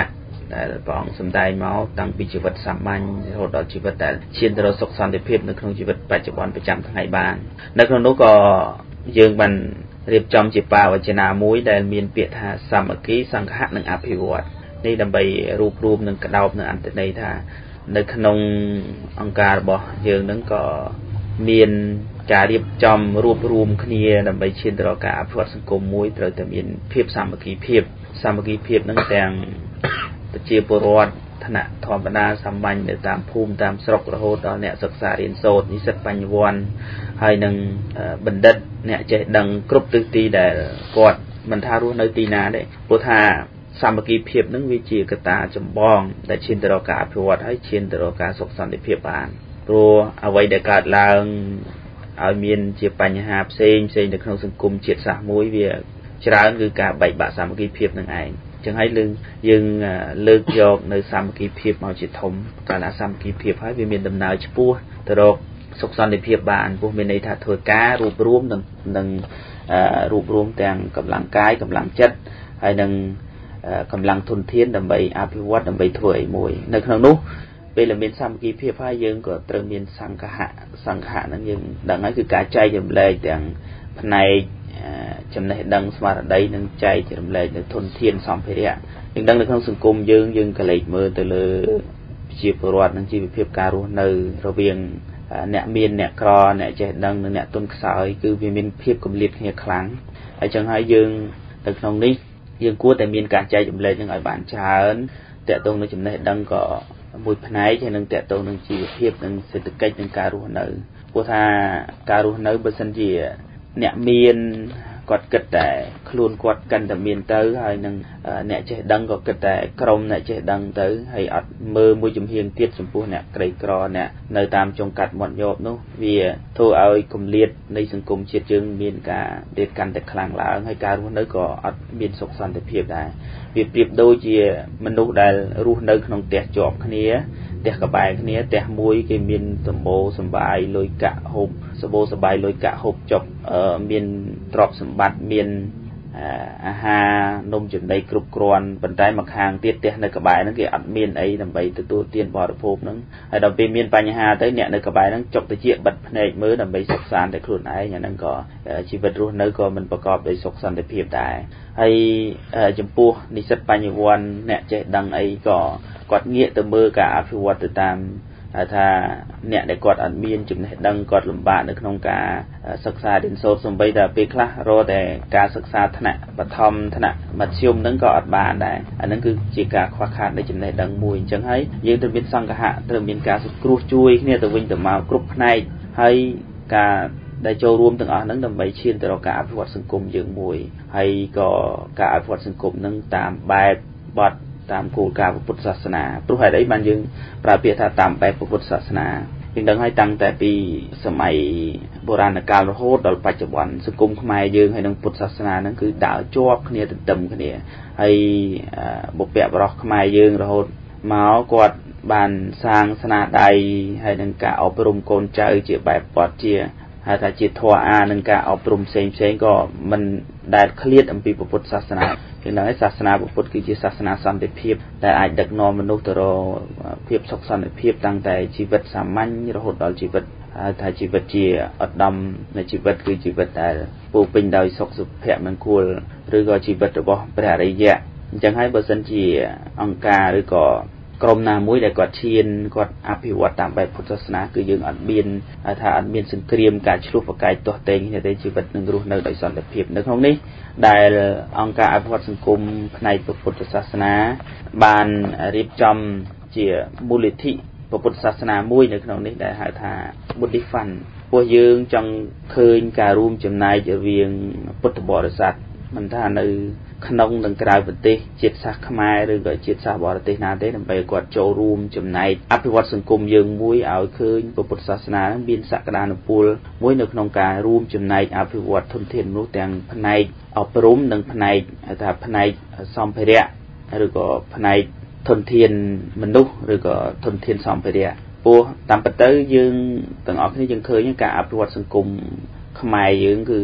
ដែលព្រះអង្គសម្ដែងមកតាំងពីជីវិតសាមញ្ញរហូតដល់ជីវិតដែលឈានទៅរកសុខសន្តិភាពនៅក្នុងជីវិតបច្ចុប្បន្នប្រចាំថ្ងៃបាននៅក្នុងនោះក៏យើងបានរៀបចំជាបាវចនាមួយដែលមានពាក្យថាសាមគ្គីសង្ឃៈនិងអភិវឌ្ឍនេះដើម្បីរួបរวมនិងក្តោបនៅអត្ថន័យថានៅក្នុងអង្គការរបស់យើងនឹងក៏មានការរៀបចំរួបរวมគ្នាដើម្បីឈានទៅរកការអភិវឌ្ឍសង្គមមួយត្រូវតែមានភាពសាមគ្គីភាពនឹងទាំងប្រជាពលរដ្ឋឋានៈធម្មតាសាមញ្ញនៅតាមភូមិតាមស្រុករហូតដល់អ្នកសិក្សារៀនសូត្រនិស្សិតបញ្ញវន្តហើយនឹងបណ្ឌិតអ្នកចេះដឹងគ្រប់ទិសទីដែលគាត់មិនថារស់នៅទីណាទេព្រោះថាសាមគ្គីភាពនឹងវាជាកត្តាចម្បងដែលឈានទៅរកការអភិវឌ្ឍហើយឈានទៅរកការសុខសន្តិភាពបានព្រោះអ្វីដែលកើតឡើងឲ្យមានជាបញ្ហាផ្សេងនៅក្នុងសង្គមជាតិសាសន៍មួយវាច្រើនគឺការបែកបាក់សាមគ្គីភាពនឹងឯងចឹងហើយយើងលើកយកនៅសាមគ្គីភាពមកជាធំកាលណាសាមគ្គីភាពហើយវាមានដំណើរឆ្ពោះទៅរកសុខសន្តិភាពបានព្រោះមានន័យថាធ្វើការរួបរวมនឹងរួបរวมទាំងកម្លាំងកាយកម្លាំងចិត្តហើយនឹងកម្លាំងធនធានដើម្បីអភិវឌ្ឍដើម្បីធ្វើអីមួយនៅក្នុងនោះពេលមានសាមគ្គីភាពហើយយើងក៏ត្រូវមានសង្ឃៈហ្នឹងយើងដឹងហើយគឺការចែករំលែកទាំងផ្នែកចំណេះដឹងស្មារតីនិងចែករំលែកនៅធនធានសម្ភារៈយើងដឹងនៅក្នុងសង្គមយើងក៏លេចមើលទៅលើប្រជាពលរដ្ឋនិងជីវភាពការរស់នៅរវាងអ្នកមានអ្នកក្រអ្នកចេះដឹងនិងអ្នកទុនខ្សោយគឺវាមានភាពគម្លាតគ្នាខ្លាំងហើយចឹងហើយយើងនៅក្នុងនេះយើងគួរតែមានការចែករំលែកនឹងឲ្យបានច្រើនតើតើនឹងចំណេះដឹងក៏មួយផ្នែកហើយនឹងតើតើនឹងជីវភាពនិងសេដ្ឋកិច្ចនិងការរស់នៅព្រោះថាការរស់នៅបើសិនជាអ្នកមានគាត់គិតតែខ្លួនគាត់កាន់តែមានទៅហើយនឹងអ្នកចេះដឹងក៏គិតតែក្រុមអ្នកចេះដឹងទៅហើយអត់មើលមួយជំហានទៀតចំពោះអ្នកក្រីក្រអ្នកនៅតាមចុងកាត់មាត់ញោបនោះវាធ្វើឲ្យគម្លាតនៃសង្គមជាតិយើងមានការដេកកាន់តែខ្លាំងឡើងហើយការរស់នៅក៏អត់មានសុខសន្តិភាពដែរវាប្រៀបដូចជាមនុស្សដែលរស់នៅក្នុងផ្ទះជាប់គ្នាផ្ទះក្បែរគ្នាផ្ទះមួយគេមានសម្បូរសម្បាយលុយកាក់ហូបសម្បូរសម្បាយលុយកាក់ហូបចុកមានទ្រព្យសម្បត្តិមានអាហារនំចំណីគ្រប់គ្រាន់ប៉ុន្តែមកខាងទៀតផ្ទះនៅក្បែរហ្នឹងគេអត់មានអីដើម្បីទទួលទានបរិភោគហ្នឹងហើយដល់ពេលមានបញ្ហាទៅអ្នកនៅក្បែរហ្នឹងចុកតិចបិទភ្នែកមើលដើម្បីសុខសាន្តតែខ្លួនឯងអាហ្នឹងក៏ជីវិតរស់នៅក៏មិនប្រកបដោយសុខសន្តិភាពដែរហើយចំពោះនិស្សិតបញ្ញវន្តអ្នកចេះដឹងអីក៏គាត់ងាកទៅមើលការអភិវឌ្ឍទៅតាមថាអ្នកដែលគាត់អត់មានចំណេះដឹងគាត់លំបាកនៅក្នុងការសិក្សារៀនសូត្រសំបីតែពេលខ្លះរកតែការសិក្សាថ្នាក់បឋមថ្នាក់មធ្យមហ្នឹងក៏អត់បានដែរអាហ្នឹងគឺជាការខ្វះខាតនៃចំណេះដឹងមួយអញ្ចឹងហើយយើងត្រូវមានសង្ឃៈត្រូវមានការសង្គ្រោះជួយគ្នាទៅវិញទៅមកគ្រប់ផ្នែកហើយការដែលចូលរួមទាំងអស់ហ្នឹងដើម្បីឈានទៅរកការអភិវឌ្ឍសង្គមយើងមួយហើយក៏ការអភិវឌ្ឍសង្គមហ្នឹងតាមបែបបទតាមគោលការណ៍ពុទ្ធសាសនាព្រោះហេតុអីបានយើងប្រើពាក្យថាតាមបែបពុទ្ធសាសនាយើងដឹងហើយតាំងតែពីសម័យបុរាណកាលរហូតដល់បច្ចុប្បន្នសង្គមខ្មែរយើងហើយនឹងពុទ្ធសាសនាហ្នឹងគឺដើរជាប់គ្នាទន្ទឹមគ្នាហើយបុព្វបុរសខ្មែរយើងរហូតមកគាត់បានសាងស្នាដៃហើយនឹងការអប់រំកូនចៅជាបែបបទជាហៅថាជាធម៌អានឹងការអប់រំផ្សេងក៏មិនដែលឃ្លាតអំពីពុទ្ធសាសនាយើងដឹងហើយសាសនាពុទ្ធគឺជាសាសនាសន្តិភាពដែលអាចដឹកនាំមនុស្សទៅរកភាពសុខសន្តិភាពតាំងតែជីវិតសាមញ្ញរហូតដល់ជីវិតហៅថាជីវិតជាឧត្តមនៃជីវិតគឺជីវិតដែលពោរពេញដោយសុខសុភមង្គលឬក៏ជីវិតរបស់ព្រះអរិយៈអញ្ចឹងហើយបើសិនជាអង្គការឬក៏ក្រុមណាមួយដែលគាត់ឈានគាត់អភិវឌ្ឍតាមបែបពុទ្ធសាសនាគឺយើងអត់មានថាអត់មានសង្គ្រាមការឆ្លោះប្រកែកទាស់ទែងគ្នាទេជីវិតនឹងរស់នៅដោយសន្តិភាពនៅក្នុងនេះដែលអង្គការអភិវឌ្ឍសង្គមផ្នែកពុទ្ធសាសនាបានរៀបចំជាមូលនិធិពុទ្ធសាសនាមួយនៅក្នុងនេះដែលហៅថា Buddhist Fund ពួកយើងចង់ឃើញការរួមចំណែករវាងពុទ្ធបរិស័ទមិនថានៅក្នុងនិងក្រៅប្រទេសជាតិសាសន៍ខ្មែរឬក៏ជាតិសាសន៍បរទេសណាទេដើម្បីគាត់ចូលរួមចំណែកអភិវឌ្ឍសង្គមយើងមួយឲ្យឃើញពុទ្ធសាសនានឹងមានសក្តានុពលមួយនៅក្នុងការរួមចំណែកអភិវឌ្ឍធនធានមនុស្សទាំងផ្នែកអប់រំនិងផ្នែកថាផ្នែកសម្ភារៈឬក៏ផ្នែកធនធានមនុស្សឬក៏ធនធានសម្ភារៈពោះតាមពិតទៅយើងទាំងអស់គ្នាយើងឃើញការអភិវឌ្ឍសង្គមខ្មែរយើងគឺ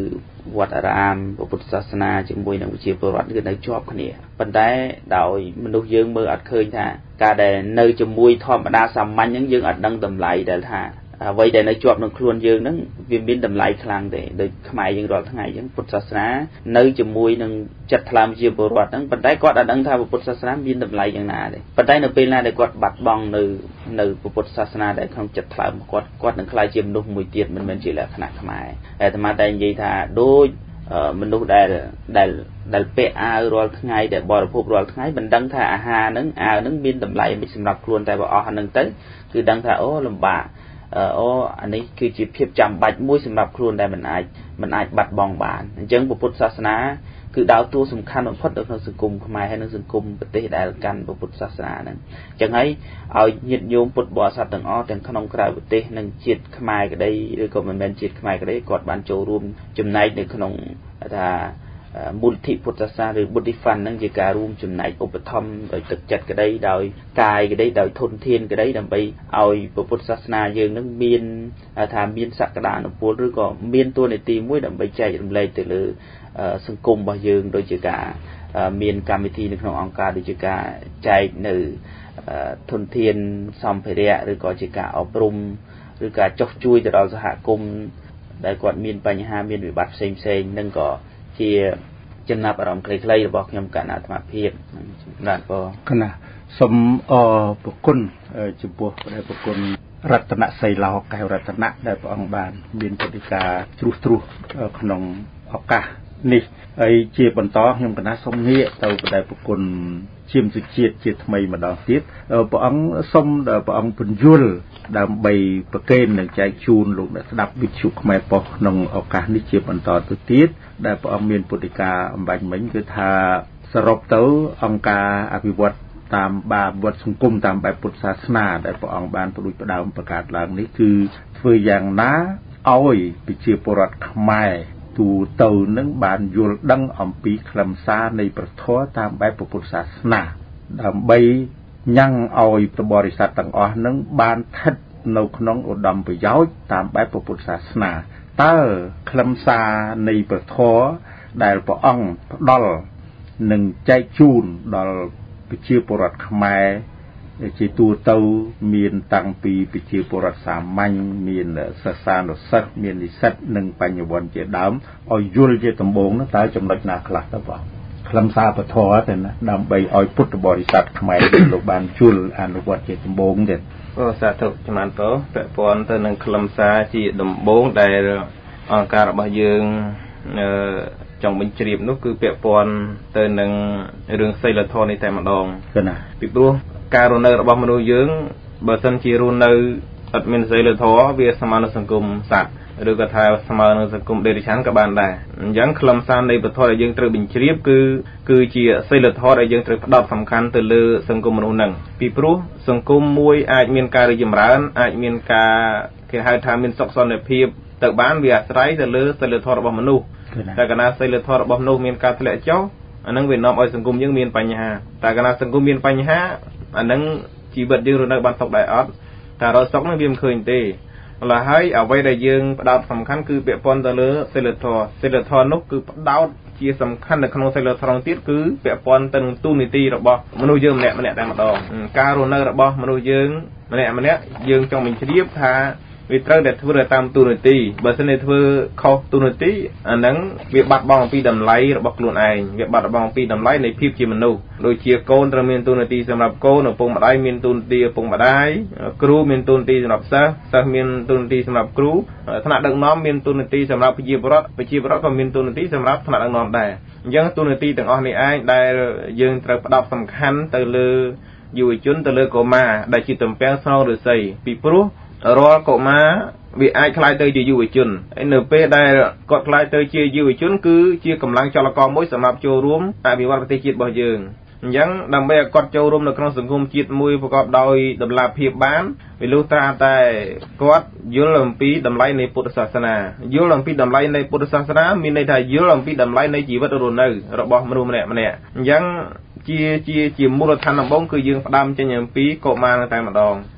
វត្តអារាមពុទ្ធសាសនាជាមួយនឹងវិជាពលរដ្ឋគឺនៅជាប់គ្នាប៉ុន្តែដោយមនុស្សយើងមើលអត់ឃើញថាការដែលនៅជាមួយធម្មតាសាមញ្ញហ្នឹងយើងអត់ដឹងតម្លៃដែលថាអ្វីដែលនៅជាប់នឹងខ្លួនយើងហ្នឹងវាមានតម្លៃខ្លាំងទេដូចខ្មែរយើងរាល់ថ្ងៃអញ្ចឹងពុទ្ធសាសនានៅជាមួយនឹងចិត្តថ្លើមជាពលរដ្ឋហ្នឹងប៉ុន្តែគាត់អត់ដឹងថាពុទ្ធសាសនាមានតម្លៃយ៉ាងណាទេប៉ុន្តែនៅពេលណាដែលគាត់បាត់បង់នៅពុទ្ធសាសនាដែលក្នុងចិត្តថ្លើមគាត់នឹងក្លាយជាមនុស្សមួយទៀតមិនមែនជាលក្ខណៈខ្មែរអាត្មាតែនិយាយថាដូចមនុស្សដែលពាក់អាវរាល់ថ្ងៃដែលបរិភោគរាល់ថ្ងៃមិនដឹងថាអាហារហ្នឹងអាវហ្នឹងមានតម្លៃមិនសម្រាប់ខ្លួនតែបើអស់ហ្នឹងទៅគឺដឹងថាអូលំបាកអានេះគឺជាភាពចាំបាច់មួយសម្រាប់ខ្លួនដែលមិនអាចបាត់បង់បានអញ្ចឹងពុទ្ធសាសនាគឺដើរតួសំខាន់បំផុតនៅក្នុងសង្គមខ្មែរហើយនិងសង្គមប្រទេសដែលកាន់ពុទ្ធសាសនាហ្នឹងអញ្ចឹងហើយឲ្យញាតិញោមពុទ្ធបរិស័ទទាំងអស់ទាំងក្នុងក្រៅប្រទេសនិងជាតិខ្មែរក្តីឬក៏មិនមែនជាតិខ្មែរក្តីគាត់បានចូលរួមចំណែកនៅក្នុងថាមូលធិពុទ្ធសាសនាឬ Buddhist Fund ហ្នឹងជាការរួមចំណែកឧបត្ថម្ភដោយទឹកចិត្តក្តីដោយកាយក្តីដោយធនធានក្តីដើម្បីឲ្យពុទ្ធសាសនាយើងហ្នឹងមានថាមានសក្តានុពលឬក៏មានតួនាទីមួយដើម្បីចែករំលែកទៅលើសង្គមរបស់យើងដូចជាការមានកម្មវិធីនៅក្នុងអង្គការដូចជាការចែកនៅធនធានសម្ភារៈឬក៏ជាការអប់រំឬការចុះជួយទៅដល់សហគមន៍ដែលគាត់មានបញ្ហាមានវិបត្តិផ្សេងៗនឹងក៏ជាចំណាប់អារម្មណ៍ខ្លីៗរបស់ខ្ញុំកណ្ដាអាត្មាភាពសម្រាប់កណ្ដាសូមប្រគុណចំពោះព្រះប្រគុណរតនសីឡោកែវរតនៈដែលព្រះអង្គបានមានពុទ្ធិកាជ្រុះទ្រុះក្នុងឱកាសនេះហើយជាបន្តខ្ញុំកណ្ដាសូមងាកទៅព្រះប្រគុណជាមសុជាតិជាថ្មីម្ដងទៀតព្រះអង្គសូមព្រះអង្គពន្យល់ដើម្បីប្រកេននិងចែកជូនលោកអ្នកស្ដាប់វិទ្យុខ្មែរប៉ុស្តិ៍ក្នុងឱកាសនេះជាបន្តទៅទៀតដែលព្រះអង្គមានពុទ្ធិកាអំបញ្ញមិញគឺថាសរុបទៅអង្គការអភិវឌ្ឍតាមបាវត្តសង្គមតាមបែបពុទ្ធសាសនាដែលព្រះអង្គបានផ្ដួចផ្ដើមបង្កើតឡើងនេះគឺធ្វើយ៉ាងណាឲ្យប្រជាពលរដ្ឋខ្មែរទូទៅនឹងបានយល់ដឹងអំពីខ្លឹមសារនៃព្រះធម៌តាមបែបពុទ្ធសាសនាដើម្បីញ៉ាំងឲ្យព្រះបរិស័ទទាំងអស់នឹងបានស្ថិតនៅក្នុងឧត្តមប្រយោជន៍តាមបែបពុទ្ធសាសនាតើខ្លឹមសារនៃព្រះធម៌ដែលព្រះអង្គផ្ដល់និងចែកជូនដល់ប្រជាពលរដ្ឋខ្មែរជាទូទៅមានតាំងពីប្រជាពលរដ្ឋសាមញ្ញមានសិស្សានុសិស្សមាននិស្សិតនិងបញ្ញវន្តជាដើមឲ្យយល់ជាដំបូងនោះតើចំណុចណាខ្លះទៅបងខ្លឹមសារពធទៅណាដើម្បីឲ្យពុទ្ធបរិស័ទខ្មែរលោកបានជួលអនុវត្តជាដំបូងទៀតសាធុចំណានតពាក់ព័ន្ធទៅនឹងខ្លឹមសារជាដំបូងដែលអង្គការរបស់យើងចង់បញ្ជ្រាបនោះគឺពាក់ព័ន្ធទៅនឹងរឿងសីលធម៌នេះតែម្ដងណាពីព្រោះការរស់នៅរបស់មនុស្សយើងបើសិនជារស់នៅអត់មានសីលធម៌វាស្មើនឹងសង្គមសត្វឬក៏ថាស្មើនឹងសង្គមដេរិឆានក៏បានដែរអញ្ចឹងខ្លឹមសារនៃពធដែលយើងត្រូវបញ្ជ្រាបគឺជាសីលធម៌ដែលយើងត្រូវផ្ដោតសំខាន់ទៅលើសង្គមមនុស្សហ្នឹងពីព្រោះសង្គមមួយអាចមានការរីកចម្រើនអាចមានការគេហៅថាមានសុខសន្តិភាពទៅបានវាអាស្រ័យទៅលើសីលធម៌របស់មនុស្សតែកាលណាសីលធម៌របស់មនុស្សមានការធ្លាក់ចុះអានឹងវានាំឲ្យសង្គមយើងមានបញ្ហាតែកាលណាសង្គមមានបញ្ហាអានឹងជីវិតយើងរស់នៅបានសុខដែរអត់តែរកសុខនឹងវាមិនឃើញទេម្ល៉េះហើយអ្វីដែលយើងផ្ដោតសំខាន់គឺពាក់ព័ន្ធទៅលើសីលធម៌នោះគឺផ្ដោតជាសំខាន់នៅក្នុងសីលធម៌ទៀតគឺពាក់ព័ន្ធទៅនឹងទូនីតិរបស់មនុស្សយើងម្នាក់ៗតែម្ដងការរស់នៅរបស់មនុស្សយើងម្នាក់យើងចង់បញ្ជ្រាបថាវាត្រូវតែធ្វើតាមទូនីតិបើមិនទេធ្វើខុសទូនីតិអាហ្នឹងវាបាត់បង់អំពីតម្លៃរបស់ខ្លួនឯងវាបាត់បង់អំពីតម្លៃនៃភាពជាមនុស្សដូចជាកូនត្រូវមានទូនីតិសម្រាប់កូនឪពុកម្ដាយមានទូនីតិឪពុកម្ដាយគ្រូមានទូនីតិសម្រាប់សិស្សមានទូនីតិសម្រាប់គ្រូថ្នាក់ដឹកនាំមានទូនីតិសម្រាប់ប្រជាពលរដ្ឋក៏មានទូនីតិសម្រាប់ថ្នាក់ដឹកនាំដែរអញ្ចឹងទូនីតិទាំងអស់នេះឯងដែលយើងត្រូវផ្ដោតសំខាន់ទៅលើយុវជនទៅលើកុមារដែលជាទំពាំងស្នងឫស្សីពីព្រោះរាល់កុមារវាអាចក្លាយទៅជាយុវជនហើយនៅពេលដែលគាត់ក្លាយទៅជាយុវជនគឺជាកម្លាំងចលករមួយសម្រាប់ចូលរួមអភិវឌ្ឍប្រទេសជាតិរបស់យើងអញ្ចឹងដើម្បីឲ្យគាត់ចូលរួមនៅក្នុងសង្គមជាតិមួយប្រកបដោយតម្លាភាពបានវាលុះត្រាតែគាត់យល់អំពីតម្លៃនៃពុទ្ធសាសនាយល់អំពីតម្លៃនៃពុទ្ធសាសនាមានន័យថាយល់អំពីតម្លៃនៃជីវិតរស់នៅរបស់មនុស្សម្នាក់អញ្ចឹងជាមូលដ្ឋានដំបូងគឺយើងផ្ដើមចេញអំពីកុមារតែម្ដង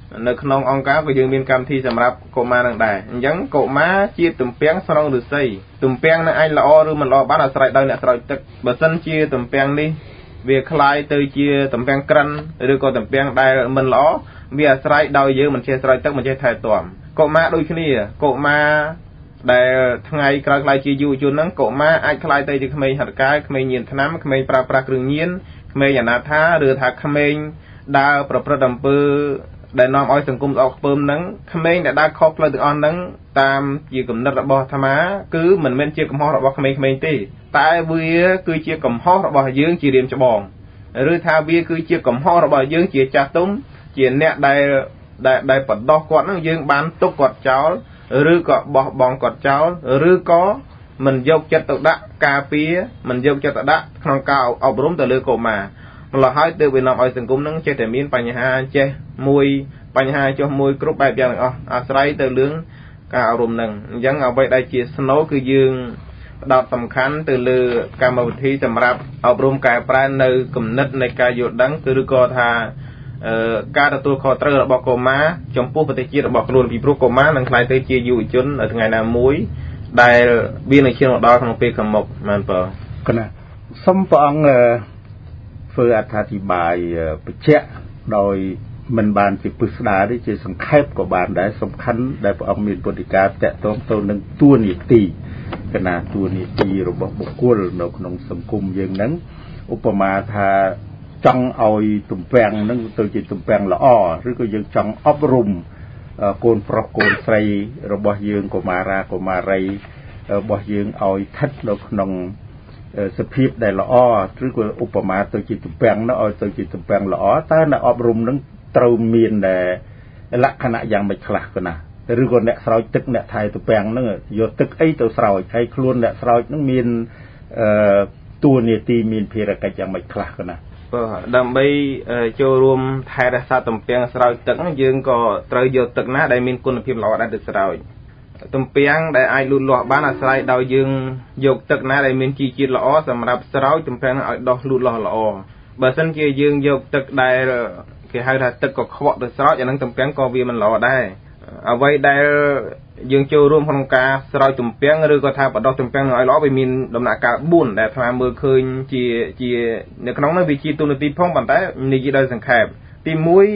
នៅក្នុងអង្គការក៏យើងមានកម្មវិធីសម្រាប់កុមារនឹងដែរអញ្ចឹងកុមារជាទំពាំងស្រង់ឫស្សីទំពាំងនឹងអាចល្អឬមិនល្អបានអាស្រ័យដោយអ្នកស្រោចទឹកបើសិនជាទំពាំងនេះវាคล้ายទៅជាទំពាំងក្រិនឬក៏ទំពាំងដែលមិនល្អវាអាស្រ័យដោយយើងមិនចេះស្រោចទឹកមិនចេះថែទាំកុមារដូចគ្នាកុមារដែលថ្ងៃក្រោយខ្លាយជាយុវជនហ្នឹងកុមារអាចខ្លាយទៅជាក្មេងហាត់កាយក្មេងញៀនថ្នាំក្មេងប្រើប្រាស់គ្រឿងញៀនក្មេងអនាថាឬថាក្មេងដើរប្រព្រឹត្តអំពើដែលនាំឲ្យសង្គមស្អកខ្ពើមហ្នឹងក្មេងដែលដើរខុសផ្លូវទាំងអស់ហ្នឹងតាមជាគំនិតរបស់អាត្មាគឺមិនមែនជាកំហុសរបស់ក្មេងៗទេតែវាគឺជាកំហុសរបស់យើងជារៀមច្បងឬថាវាគឺជាកំហុសរបស់យើងជាចាស់ទុំជាអ្នកដែលបដោះគាត់ហ្នឹងយើងបានទុកគាត់ចោលឬក៏បោះបង់គាត់ចោលឬក៏មិនយកចិត្តទៅដាក់ការពារមិនយកចិត្តទៅដាក់ក្នុងការអប់រំទៅលើកុមារម្ល៉េះហើយទើបវានាំឲ្យសង្គមនឹងចេះតែមានបញ្ហាចេះមួយបញ្ហាចុះមួយគ្រប់បែបយ៉ាងទាំងអស់អាស្រ័យទៅលើការអប់រំនឹងអញ្ចឹងអ្វីដែលជាស្នូលគឺយើងផ្ដោតសំខាន់ទៅលើកម្មវិធីសម្រាប់អប់រំកែប្រែនៅគំនិតនៃការយល់ដឹងឬក៏ថាការទទួលខុសត្រូវរបស់កុមារចំពោះប្រទេសជាតិរបស់ខ្លួនពីព្រោះកុមារនឹងខ្លាយទៅជាយុវជននៅថ្ងៃណាមួយដែលវានឹងឈានមកដល់ក្នុងពេលខាងមុខមែនបើគណៈសូមព្រះអង្គធ្វើអត្ថាធិប្បាយបញ្ជាក់ដោយមិនបានជាពិស្ដារទេជាសង្ខេបក៏បានដែរសំខាន់ដែលព្រះអង្គមានពុទ្ធិកាតាក់ទងទៅនឹងតួនាទីគណៈតួនាទីរបស់បុគ្គលនៅក្នុងសង្គមយើងហ្នឹងឧបមាថាចង់ឲ្យទំពាំងហ្នឹងទៅជាទំពាំងល្អឬក៏យើងចង់អប់រំកូនប្រុសកូនស្រីរបស់យើងកុមារាកុមារីរបស់យើងឲ្យស្ថិតនៅក្នុងសភាពដែលល្អឬក៏ឧបមាទៅជាទំពាំងនោះឲ្យទៅជាទំពាំងល្អតើអ្នកអប់រំនឹងត្រូវមានលក្ខណៈយ៉ាងម៉េចខ្លះក៏ណាឬក៏អ្នកស្រោចទឹកអ្នកថែទំពាំងហ្នឹងយកទឹកអីទៅស្រោចហើយខ្លួនអ្នកស្រោចហ្នឹងមានតួនាទីមានភារកិច្ចយ៉ាងម៉េចខ្លះក៏ណាដើម្បីចូលរួមថែរក្សាទំពាំងស្រោចទឹកយើងក៏ត្រូវយកទឹកណាដែលមានគុណភាពល្អដែរទៅស្រោចទំពាំងដែលអាចលូតលាស់បានអាស្រ័យដោយយើងយកទឹកណាដែលមានជីជាតិល្អសម្រាប់ស្រោចទំពាំងឲ្យដុះលូតលាស់ល្អបើសិនជាយើងយកទឹកដែលគេហៅថាទឹកកខ្វក់ទៅស្រោចអានឹងទំពាំងក៏វាមិនល្អដែរអ្វីដែលយើងចូលរួមក្នុងការស្រោចទំពាំងឬក៏ថាបដោះទំពាំងឲ្យល្អវាមានដំណាក់កាល4ដែលអាត្មាមើលឃើញជានៅក្នុងនោះវាជាទូនាទីផងប៉ុន្តែនិយាយដោយសង្ខេបទី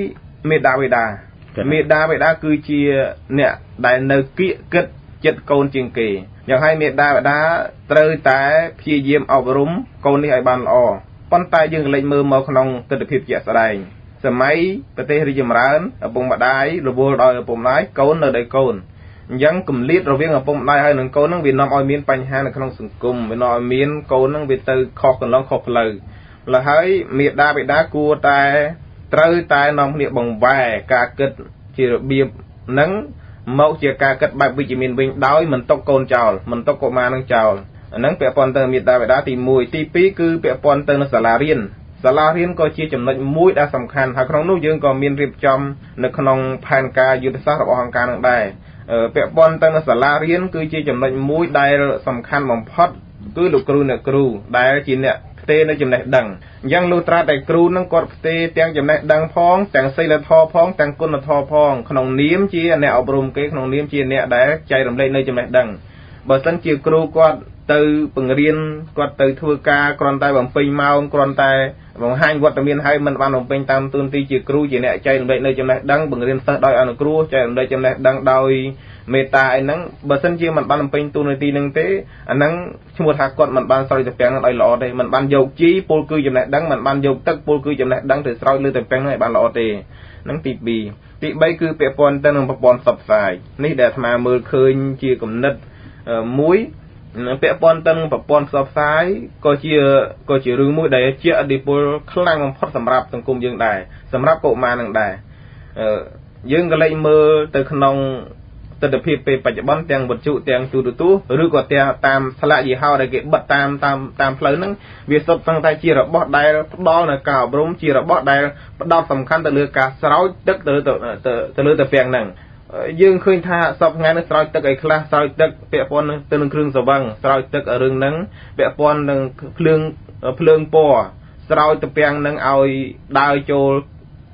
1មេដាបេដាគឺជាអ្នកដែលនៅគៀកគិតចិត្តកូនជាងគេយ៉ាងហើយមេដាបេដាត្រូវតែព្យាយាមអប់រំកូននេះឲ្យបានល្អប៉ុន្តែយើងក៏លេចមើលមកក្នុងទស្សនវិជ្ជាជាក់ស្ដែងសម័យប្រទេសរីកចម្រើនឪពុកម្ដាយរវល់ដោយឪពុកម្ដាយកូននៅដោយកូនអញ្ចឹងគម្លាតរវាងឪពុកម្ដាយហើយនិងកូននឹងវានាំឲ្យមានបញ្ហានៅក្នុងសង្គមវានាំឲ្យមានកូននឹងវាទៅខុសកន្លងខុសផ្លូវម្ល៉េះហើយមេដាបេដាគួរតែត្រូវតែនាំគ្នាបង្វែរការគិតជារបៀបហ្នឹងមកជាការគិតបែបវិជ្ជមានវិញដោយមិនទុកកូនចោលមិនទុកកុមារនឹងចោលអាហ្នឹងពាក់ព័ន្ធទៅមេដាបេដាទី1ទី2គឺពាក់ព័ន្ធទៅនឹងសាលារៀនក៏ជាចំណុចមួយដែលសំខាន់ហើយក្នុងនោះយើងក៏មានរៀបចំនៅក្នុងផែនការយុទ្ធសាស្ត្ររបស់អង្គការនឹងដែរពាក់ព័ន្ធទៅនឹងសាលារៀនគឺជាចំណុចមួយដែលសំខាន់បំផុតគឺលោកគ្រូអ្នកគ្រូដែលជាអ្នកផ្ទេរនៅចំណេះដឹងអញ្ចឹងលុះត្រាតែគ្រូនឹងគាត់ផ្ទេរទាំងចំណេះដឹងផងទាំងសីលធម៌ផងទាំងគុណធម៌ផងក្នុងនាមជាអ្នកអប់រំគេក្នុងនាមជាអ្នកដែលចែករំលែកនៅចំណេះដឹងបើសិនជាគ្រូគាត់ទៅបង្រៀនគាត់ទៅធ្វើការគ្រាន់តែបំពេញម៉ោងគ្រាន់តែបង្ហាញវត្តមានហើយមិនបានបំពេញតាមទូនទីជាគ្រូជាអ្នកចែករំលែកនៅចំណេះដឹងបង្រៀនសិស្សដោយអនុគ្រោះចែករំលែកចំណេះដឹងដោយមេត្តាអីហ្នឹងបើសិនជាមិនបានបំពេញទូនាទីហ្នឹងទេអាហ្នឹងឈ្មោះថាគាត់មិនបានស្រោចទំពាំងហ្នឹងឲ្យល្អទេមិនបានយកជីពលគឺចំណេះដឹងមិនបានយកទឹកពលគឺចំណេះដឹងទៅស្រោចលើទំពាំងហ្នឹងឲ្យបានល្អទេហ្នឹងទី2ទី3គឺពាក់ព័ន្ធទៅនឹងប្រព័ន្ធផ្សព្វផ្សាយនេះដែលអាត្មាមើលឃើញជាគំនិតមួយពាក់ព័ន្ធទៅនឹងប្រព័ន្ធផ្សព្វផ្សាយក៏ជារឿងមួយដែលជាឥទ្ធិពលខ្លាំងបំផុតសម្រាប់សង្គមយើងដែរសម្រាប់កុមារនឹងដែរយើងក៏លេចមើលទៅក្នុងទស្សនវិជ្ជាពេលបច្ចុប្បន្នទាំងវិទ្យុទាំងទូរទស្សន៍ឬក៏តាមស្លាកយីហោដែលគេបិទតាមផ្លូវហ្នឹងវាសុទ្ធសឹងតែជារបស់ដែលផ្ដល់នៅការអប់រំជារបស់ដែលផ្ដោតសំខាន់ទៅលើការស្រោចទឹកទៅលើទំពាំងហ្នឹងយើងឃើញថាសពថ្ងៃនេះស្រោចទឹកឲ្យខ្លះស្រោចទឹកពាក់ព័ន្ធទៅនឹងគ្រឿងស្រវឹងស្រោចទឹករឿងហ្នឹងពាក់ព័ន្ធនឹងភ្លើងពណ៌ស្រោចទំពាំងហ្នឹងឲ្យដើរចូល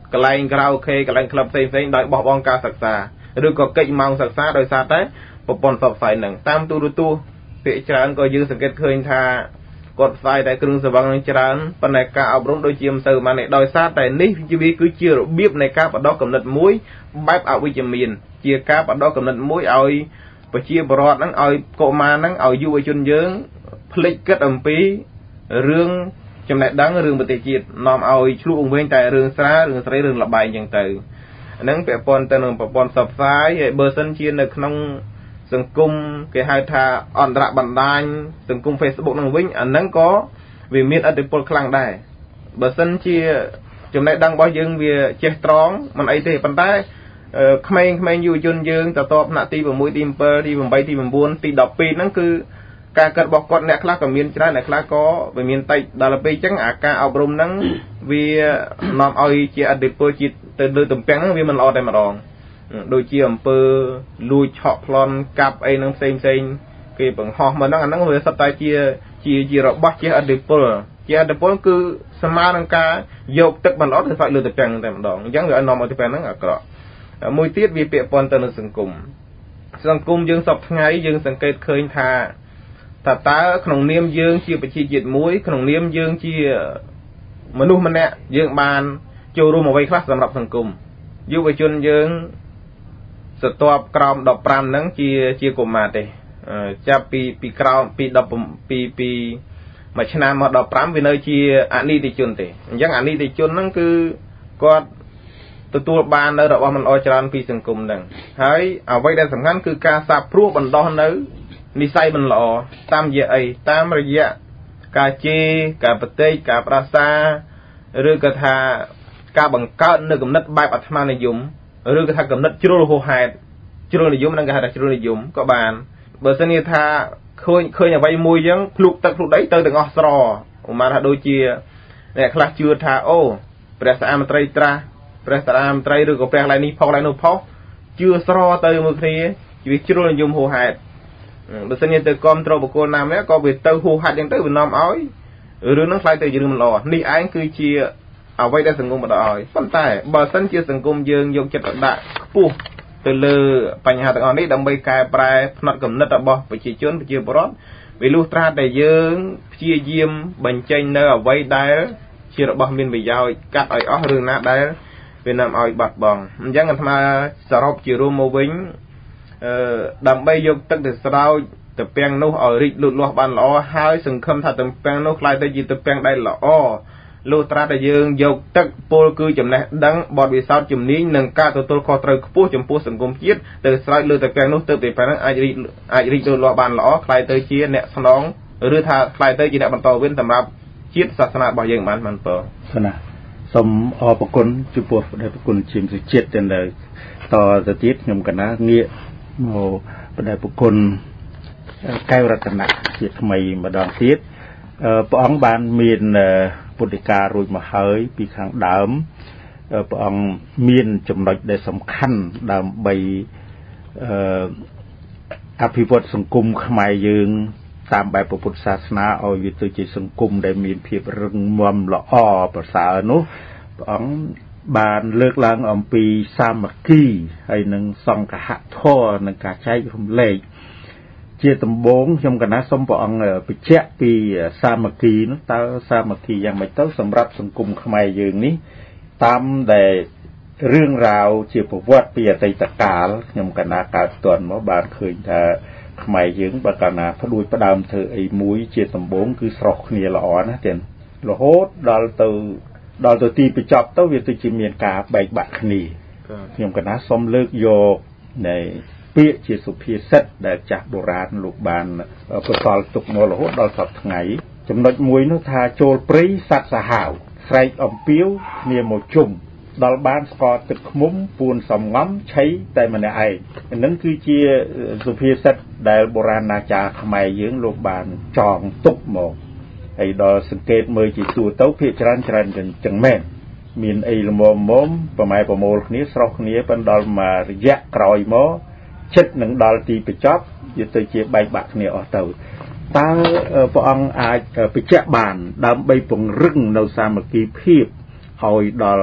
កន្លែងក្រៅអូខេកន្លែងក្លឹបផ្សេងៗដោយបោះបង់ការសិក្សាឬក៏កិច្ចម៉ោងសិក្សាដោយសារតែប្រព័ន្ធផ្សព្វផ្សាយនឹងតាមទូរទស្សន៍ពាក្យច្រើនក៏យើងសង្កេតឃើញថាគាត់ផ្សាយតែគ្រឿងស្រវឹងនឹងច្រើនប៉ុន្តែការអប់រំដូចជាមិនសូវបានទេដោយសារតែនេះវាគឺជារបៀបនៃការបដិគំនិតមួយបែបអវិជ្ជមានជាការបដិគំនិតមួយឲ្យប្រជាពលរដ្ឋហ្នឹងឲ្យកុមារហ្នឹងឲ្យយុវជនយើងភ្លេចគិតអំពីរឿងចំណេះដឹងរឿងប្រទេសជាតិនាំឲ្យឆ្លុះអង្វែងតែរឿងស្រារឿងស្រីរឿងលបែងអញ្ចឹងទៅហ្នឹងពាក់ព័ន្ធទៅនឹងប្រព័ន្ធផ្សព្វផ្សាយហើយបើសិនជានៅក្នុងសង្គមគេហៅថាអន្តរបណ្ដាញសង្គម Facebook ហ្នឹងវិញអាហ្នឹងក៏វាមានឥទ្ធិពលខ្លាំងដែរបើសិនជាចំណេះដឹងរបស់យើងវាចេះត្រង់មិនអីទេប៉ុន្តែក្មេងៗយុវជនយើងទៅតបថ្នាក់ទី6ទី7ទី8ទី9ទី12ហ្នឹងគឺការកាត់របស់គាត់អ្នកខ្លះក៏មានច្រើនអ្នកខ្លះក៏វាមានតិចដល់ពេលអញ្ចឹងអាការអប់រំហ្នឹងវានាំឲ្យជាឥទ្ធិពលជាតិទៅលើទំពាំងហ្នឹងវាមិនល្អតែម្ដងដូចជាអំពើលួចឆក់ប្លន់កាប់អីហ្នឹងផ្សេងគេបង្ហោះមកហ្នឹងអាហ្នឹងវាសុទ្ធតែជារបស់ជាឥទ្ធិពលគឺស្មើនឹងការយកទឹកបន្លត់ទៅស្វាយលើទំពាំងតែម្ដងអញ្ចឹងវាឲ្យនាំឲ្យទំពាំងហ្នឹងអាក្រក់មួយទៀតវាពាក់ព័ន្ធទៅនឹងសង្គមយើងសពថ្ងៃយើងសង្កេតឃើញថាតើក្នុងនាមយើងជាប្រជាជាតិមួយក្នុងនាមយើងជាមនុស្សម្នាក់យើងបានចូលរួមអ្វីខ្លះសម្រាប់សង្គមយុវជនយើងស្ទាប់ក្រោម15ហ្នឹងជាកុមារទេចាប់ពីក្រោមពី17ពីមួយឆ្នាំមក15វានៅជាអនិច្ចជនទេអញ្ចឹងអនិច្ចជនហ្នឹងគឺគាត់ទទួលបាននៅរបស់មិនល្អច្រើនពីសង្គមហ្នឹងហើយអ្វីដែលសំខាន់គឺការសាបព្រោះបណ្ដោះនៅនិស្ស័យមិនល្អតាមរយៈអីតាមរយៈការជេរការប្រតិចការប្រាសាឬក៏ថាការបង្កើតនៅគំនិតបែបអាត្មានិយមឬក៏ថាគំនិតជ្រុលហួសហេតុជ្រុលនិយមហ្នឹងគេហៅថាជ្រុលនិយមក៏បានបើសិនជាថាឃើញអ្វីមួយអញ្ចឹងភ្លុកទឹកភ្លុកដីទៅទាំងអស់ស្រឧមាថាដូចជាអ្នកខ្លះជឿថាអូព្រះសាមត្រីត្រាស់ព្រះតារាមត្រីឬក៏ព្រះឡៃនេះផុសឡៃនោះផុសជឿស្រទៅមួយគ្នាវាជ្រុលនិយមហួសហេតុបើសិនជាទៅគ្រប់គ្រងបុគ្គលណាម្នាក់ក៏វាទៅហួសហេតុអញ្ចឹងទៅវានាំឲ្យរឿងហ្នឹងខ្លាយទៅជារឿងមិនល្អនេះឯងគឺជាអ្វីដែលសង្គមបដឲ្យប៉ុន្តែបើសិនជាសង្គមយើងយកចិត្តទុកដាក់ខ្ពស់ទៅលើបញ្ហាទាំងអស់នេះដើម្បីកែប្រែផ្នត់គំនិតរបស់ប្រជាពលរដ្ឋវាលុះត្រាតែយើងព្យាយាមបញ្ចេញនៅអ្វីដែលជារបស់មានប្រយោជន៍កាត់ឲ្យអស់រឿងណាដែលវានាំឲ្យបាត់បង់អញ្ចឹងអាត្មាសរុបជារួមមកវិញដើម្បីយកទឹកទៅស្រោចទំពាំងនោះឲ្យរីកលូតលាស់បានល្អហើយសង្ឃឹមថាទំពាំងនោះខ្លាយទៅជាទំពាំងដែលល្អលុះត្រាតែយើងយកទឹកពលគឺចំណេះដឹងបទពិសោធន៍ជំនាញនិងការទទួលខុសត្រូវខ្ពស់ចំពោះសង្គមជាតិទៅស្រោចលើទំពាំងនោះទៅពីប៉ុណ្ណឹងអាចរីកលូតលាស់បានល្អខ្លាយទៅជាអ្នកស្នងឬថាខ្លាយទៅជាអ្នកបន្តវេនសម្រាប់ជាតិសាសនារបស់យើងបានបើណាសូមអរគុណចំពោះព្រះគុណជាមជាតិទៅទៅទៀតខ្ញុំកណាងាកមកព្រះគុណកែវរតនៈជាថ្មីម្ដងទៀតព្រះអង្គបានមានពុទ្ធិការួចមកហើយពីខាងដើមព្រះអង្គមានចំណុចដែលសំខាន់ដើម្បីអភិវឌ្ឍសង្គមខ្មែរយើងតាមបែបពុទ្ធសាសនាឲ្យវាទៅជាសង្គមដែលមានភាពរឹងមាំល្អប្រសើរនោះព្រះអង្គបានលើកឡើងអំពីសាមគ្គីហើយនឹងសង្ឃធម៌និងការចែករំលែកជាដំបូងខ្ញុំកណាសូមព្រះអង្គបញ្ជាក់ពីសាមគ្គីនោះតើសាមគ្គីយ៉ាងម៉េចទៅសម្រាប់សង្គមខ្មែរយើងនេះតាមដែលរឿងរ៉ាវជាប្រវត្តិពីអតីតកាលខ្ញុំកណាកើតទាន់មកបានឃើញថាខ្មែរយើងបើកាលណាផ្ដួចផ្ដើមធ្វើអីមួយជាដំបូងគឺស្រស់គ្នាល្អណាស់ទៀតរហូតដល់ទៅទីបញ្ចប់ទៅវាទៅជាមានការបែកបាក់គ្នាខ្ញុំកណាសូមលើកយកនៃពាក្យជាសុភាសិតដែលចាស់បុរាណលោកបានបន្សល់ទុកមករហូតដល់សពថ្ងៃចំណុចមួយនោះថាចូលព្រៃសត្វសាហាវស្រែកអំពាវគ្នាមកជុំដល់បានស្គាល់ទឹកឃ្មុំពួនសំងំឆៃតែម្នាក់ឯងហ្នឹងគឺជាសុភាសិតដែលបុរាណអាចារ្យខ្មែរយើងលោកបានចងទុកមកហើយដល់សង្កេតមើលជាទូទៅភាគច្រើនចឹងមែនមានអីល្មមប្រម៉ែប្រមូលគ្នាស្រស់គ្នាប៉ុន្តែដល់មករយៈក្រោយមកចិត្តនឹងដល់ទីបញ្ចប់វាទៅជាបែកបាក់គ្នាអស់ទៅតើព្រះអង្គអាចបញ្ជាក់បានដើម្បីពង្រឹងនៅសាមគ្គីភាពឲ្យដល់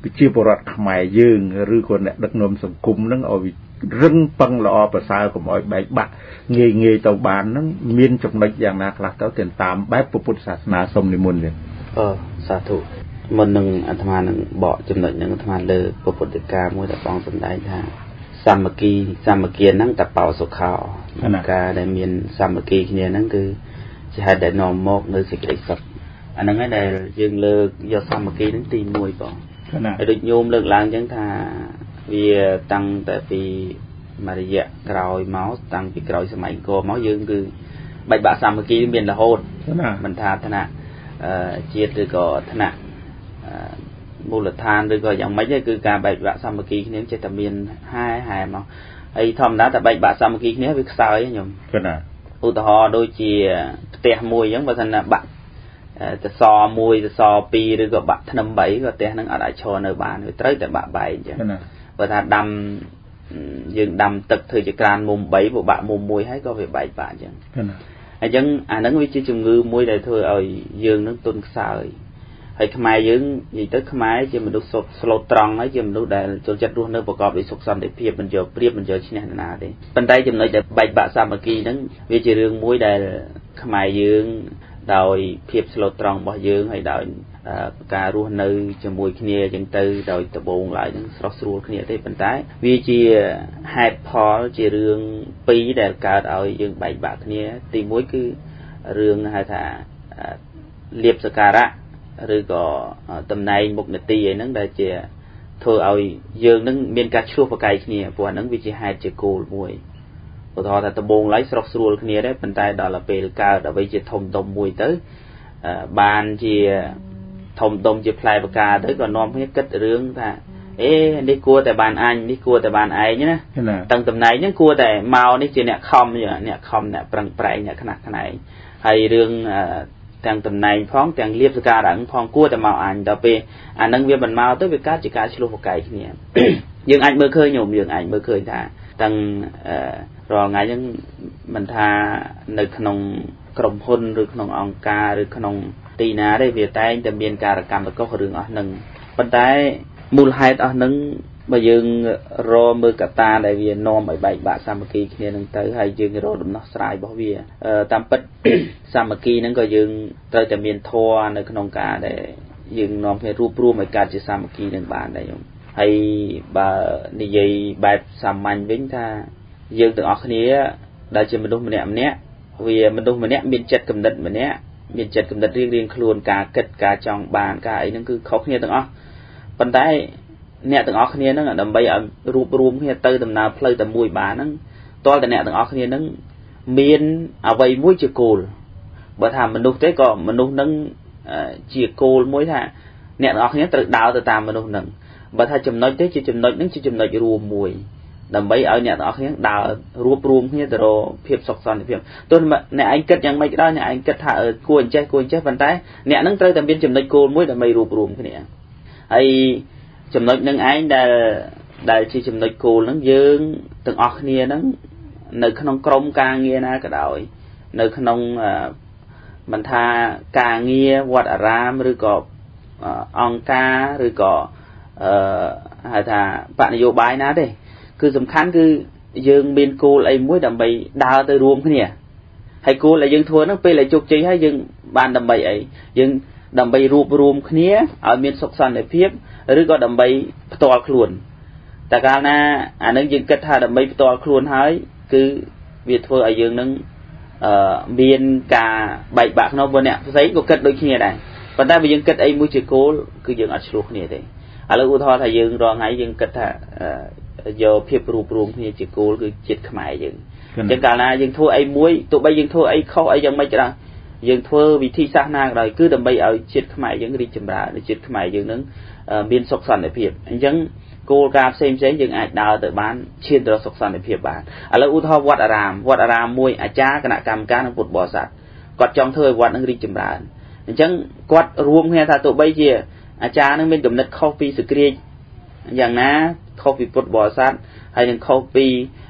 ប្រជាពលរដ្ឋខ្មែរយើងឬក៏អ្នកដឹកនាំសង្គមនឹងឲ្យរឹងប៉ឹងល្អប្រសើរកុំឲ្យបែកបាក់ងាយទៅបាននឹងមានចំណុចយ៉ាងណាខ្លះទៅតាមបែបពុទ្ធសាសនាសូមនិមន្តនេះសាធុមុននឹងអាត្មានឹងបកចំណុចនឹងអាត្មាលើពុទ្ធដីកាមួយដែលបងសម្ដែងថាសាមគ្គីហ្នឹងតបោសុខោការដែលមានសាមគ្គីគ្នាហ្នឹងគឺជាហេតុដែលនាំមកនៅសេចក្តីសុខអាហ្នឹងឯងដែលយើងលើកយកសាមគ្គីហ្នឹងទី1បងហើយដូចញោមលើកឡើងអញ្ចឹងថាវាតាំងតែពីមរយៈក្រោយមកតាំងពីក្រោយសម័យអង្គរមកយើងគឺបែកបាក់សាមគ្គីមានរហូតមិនថាឋានៈជាតិឬក៏ឋានៈមូលដ្ឋានឬក៏យ៉ាងម៉េចគឺការបែកបាក់សាមគ្គីគ្នាចេះតែមានហែមកហើយធម្មតាតែបែកបាក់សាមគ្គីគ្នាវាខ្សោយខ្ញុំឧទាហរណ៍ដូចជាផ្ទះមួយអញ្ចឹងបើសិនណាបាក់សសរ1សសរ2ឬក៏បាក់ធ្នឹម3ក៏ផ្ទះហ្នឹងអត់អាចឈរនៅបានវាត្រូវតែបាក់បែកអញ្ចឹងបើថាយើងដាំទឹកធ្វើជាក្រានមុំ3ពិបាកមុំ1ហើយក៏វាបែកបាក់អញ្ចឹងអញ្ចឹងអាហ្នឹងវាជាជំងឺមួយដែលធ្វើឲ្យយើងនឹងទន់ខ្សោយហើយខ្មែរយើងនិយាយទៅខ្មែរជាមនុស្សស្លូតត្រង់ហើយជាមនុស្សដែលចូលចិត្តរស់នៅប្រកបដោយសុខសន្តិភាពមិនយកព្រៀបមិនយកឈ្នះណាទេប៉ុន្តែចំណុចដែលបែកបាក់សាមគ្គីហ្នឹងវាជារឿងមួយដែលខ្មែរយើងដោយភាពស្លូតត្រង់របស់យើងហើយដោយការរស់នៅជាមួយគ្នាអញ្ចឹងទៅដោយដបងឡើយហ្នឹងស្រស់ស្រួលគ្នាទេប៉ុន្តែវាជាហេតុផលជារឿងពីរដែលកើតឲ្យយើងបែកបាក់គ្នាទី1គឺរឿងហៅថាលៀបសក្ការៈឬក៏តំណែងមុខនីតិអីហ្នឹងដែលជាធ្វើឲ្យយើងនឹងមានការឆ្លោះប្រកែកគ្នាព្រោះអាហ្នឹងវាជាហេតុជាគោលមួយឧទាហរណ៍ថាដំបងឡើយស្រស់ស្រួលគ្នាដែរប៉ុន្តែដល់ពេលកើតអ្វីជាធំដុំមួយទៅបានជាធំដុំជាផ្លែផ្កាទៅក៏នាំគ្នាគិតរឿងថានេះគួរតែបានអញនេះគួរតែបានឯងណាទាំងតំណែងហ្នឹងគួរតែមកនេះជាអ្នកខំអ្នកប្រឹងប្រែងអ្នកខ្នះខ្នែងហើយរឿងទាំងតំណែងផងទាំងលៀបសក្ការៈផងគួរតែមកអញដល់ពេលអានឹងវាមិនមកទៅវាកើតជាការឆ្លោះប្រកែកគ្នាយើងអាចមើលឃើញយើងអាចមើលឃើញថាទាំងរាល់ថ្ងៃហ្នឹងមិនថានៅក្នុងក្រុមហ៊ុនឬក្នុងអង្គការឬក្នុងទីណាទេវាតែងតែមានការកម្មកុសរឿងអស់ហ្នឹងប៉ុន្តែមូលហេតុអស់ហ្នឹងបើយើងរកមើលកត្តាដែលវានាំឲ្យបែកបាក់សាមគ្គីគ្នាហ្នឹងទៅហើយយើងរកដំណោះស្រាយរបស់វាតាមពិតសាមគ្គីហ្នឹងក៏យើងត្រូវតែមានធម៌នៅក្នុងការដែលយើងនាំគ្នារួបរวมឲ្យកើតជាសាមគ្គីនឹងបានដែរហើយបើនិយាយបែបសាមញ្ញវិញថាយើងទាំងអស់គ្នាដែលជាមនុស្សម្នាក់វាមនុស្សម្នាក់មានចិត្តគំនិតម្នាក់មានចិត្តគំនិតរៀងខ្លួនការគិតការចង់បានការអីហ្នឹងគឺខុសគ្នាទាំងអស់ប៉ុន្តែអ្នកទាំងអស់គ្នាហ្នឹងដើម្បីឲ្យរួបរวมគ្នាទៅដំណើរផ្លូវតែមួយបានហ្នឹងតើតអ្នកទាំងអស់គ្នាហ្នឹងមានអ្វីមួយជាគោលបើថាមនុស្សទេក៏មនុស្សហ្នឹងជាគោលមួយថាអ្នកទាំងអស់គ្នាត្រូវដើរទៅតាមមនុស្សហ្នឹងបើថាចំណុចទេជាចំណុចហ្នឹងជាចំណុចរួមមួយដើម្បីឲ្យអ្នកទាំងអស់គ្នាដើររួបរวมគ្នាទៅរកភាពសុខសន្តិភាពទោះអ្នកឯងគិតយ៉ាងម៉េចក៏ដោយអ្នកឯងគិតថាគួរអញ្ចេះប៉ុន្តែអ្នកហ្នឹងត្រូវតែមានចំណុចគោលមួយដើម្បីរួបរวมគ្នាហើយចំណុចនឹងឯងដែលជាចំណុចគោលហ្នឹងយើងទាំងអស់គ្នាហ្នឹងនៅក្នុងក្រុមការងារណាក៏ដោយនៅក្នុងមិនថាការងារវត្តអារាមឬក៏អង្គការឬក៏ហៅថាបកនយោបាយណាទេគឺសំខាន់គឺយើងមានគោលអីមួយដើម្បីដើរទៅរួមគ្នាហើយគោលដែលយើងធ្វើហ្នឹងពេលដែលជោគជ័យហើយយើងបានដើម្បីអីយើងដើម្បីរួបរวมគ្នាឲ្យមានសុខសន្តិភាពឬក៏ដើម្បីផ្ទាល់ខ្លួនតែកាលណាអានឹងយើងគិតថាដើម្បីផ្ទាល់ខ្លួនហើយគឺវាធ្វើឲ្យយើងនឹងមានការបែកបាក់ក្នុងព្រោះអ្នកផ្សេងក៏គិតដូចគ្នាដែរប៉ុន្តែបើយើងគិតអីមួយជាគោលគឺយើងអត់ឆ្លោះគ្នាទេឥឡូវឧទាហរណ៍ថាយើងរងថ្ងៃយើងគិតថាយកភាពរួបរวมគ្នាជាគោលគឺជាតិខ្មែរយើងអញ្ចឹងកាលណាយើងធ្វើអីមួយទោះបីយើងធ្វើអីខុសអីយ៉ាងម៉េចក៏ដោយយើងធ្វើវិធីសាស្ត្រណាក៏ដោយគឺដើម្បីឲ្យជាតិខ្មែរយើងរីកចម្រើនជាតិខ្មែរយើងនឹងមានសុខសន្តិភាពអញ្ចឹងគោលការណ៍ផ្សេងយើងអាចដើរទៅបានឈានទៅសុខសន្តិភាពបានឥឡូវឧទាហរណ៍វត្តអារាមមួយអាចារ្យគណៈកម្មការនិងពុទ្ធបរិស័ទគាត់ចង់ធ្វើឲ្យវត្តនឹងរីកចម្រើនអញ្ចឹងគាត់រួមគ្នាថាទោះបីជាអាចារ្យនឹងមានគំនិតខុសពីសក្តិយ៉ាងណាខុសពីពុទ្ធបរិស័ទហើយនឹងខុសពី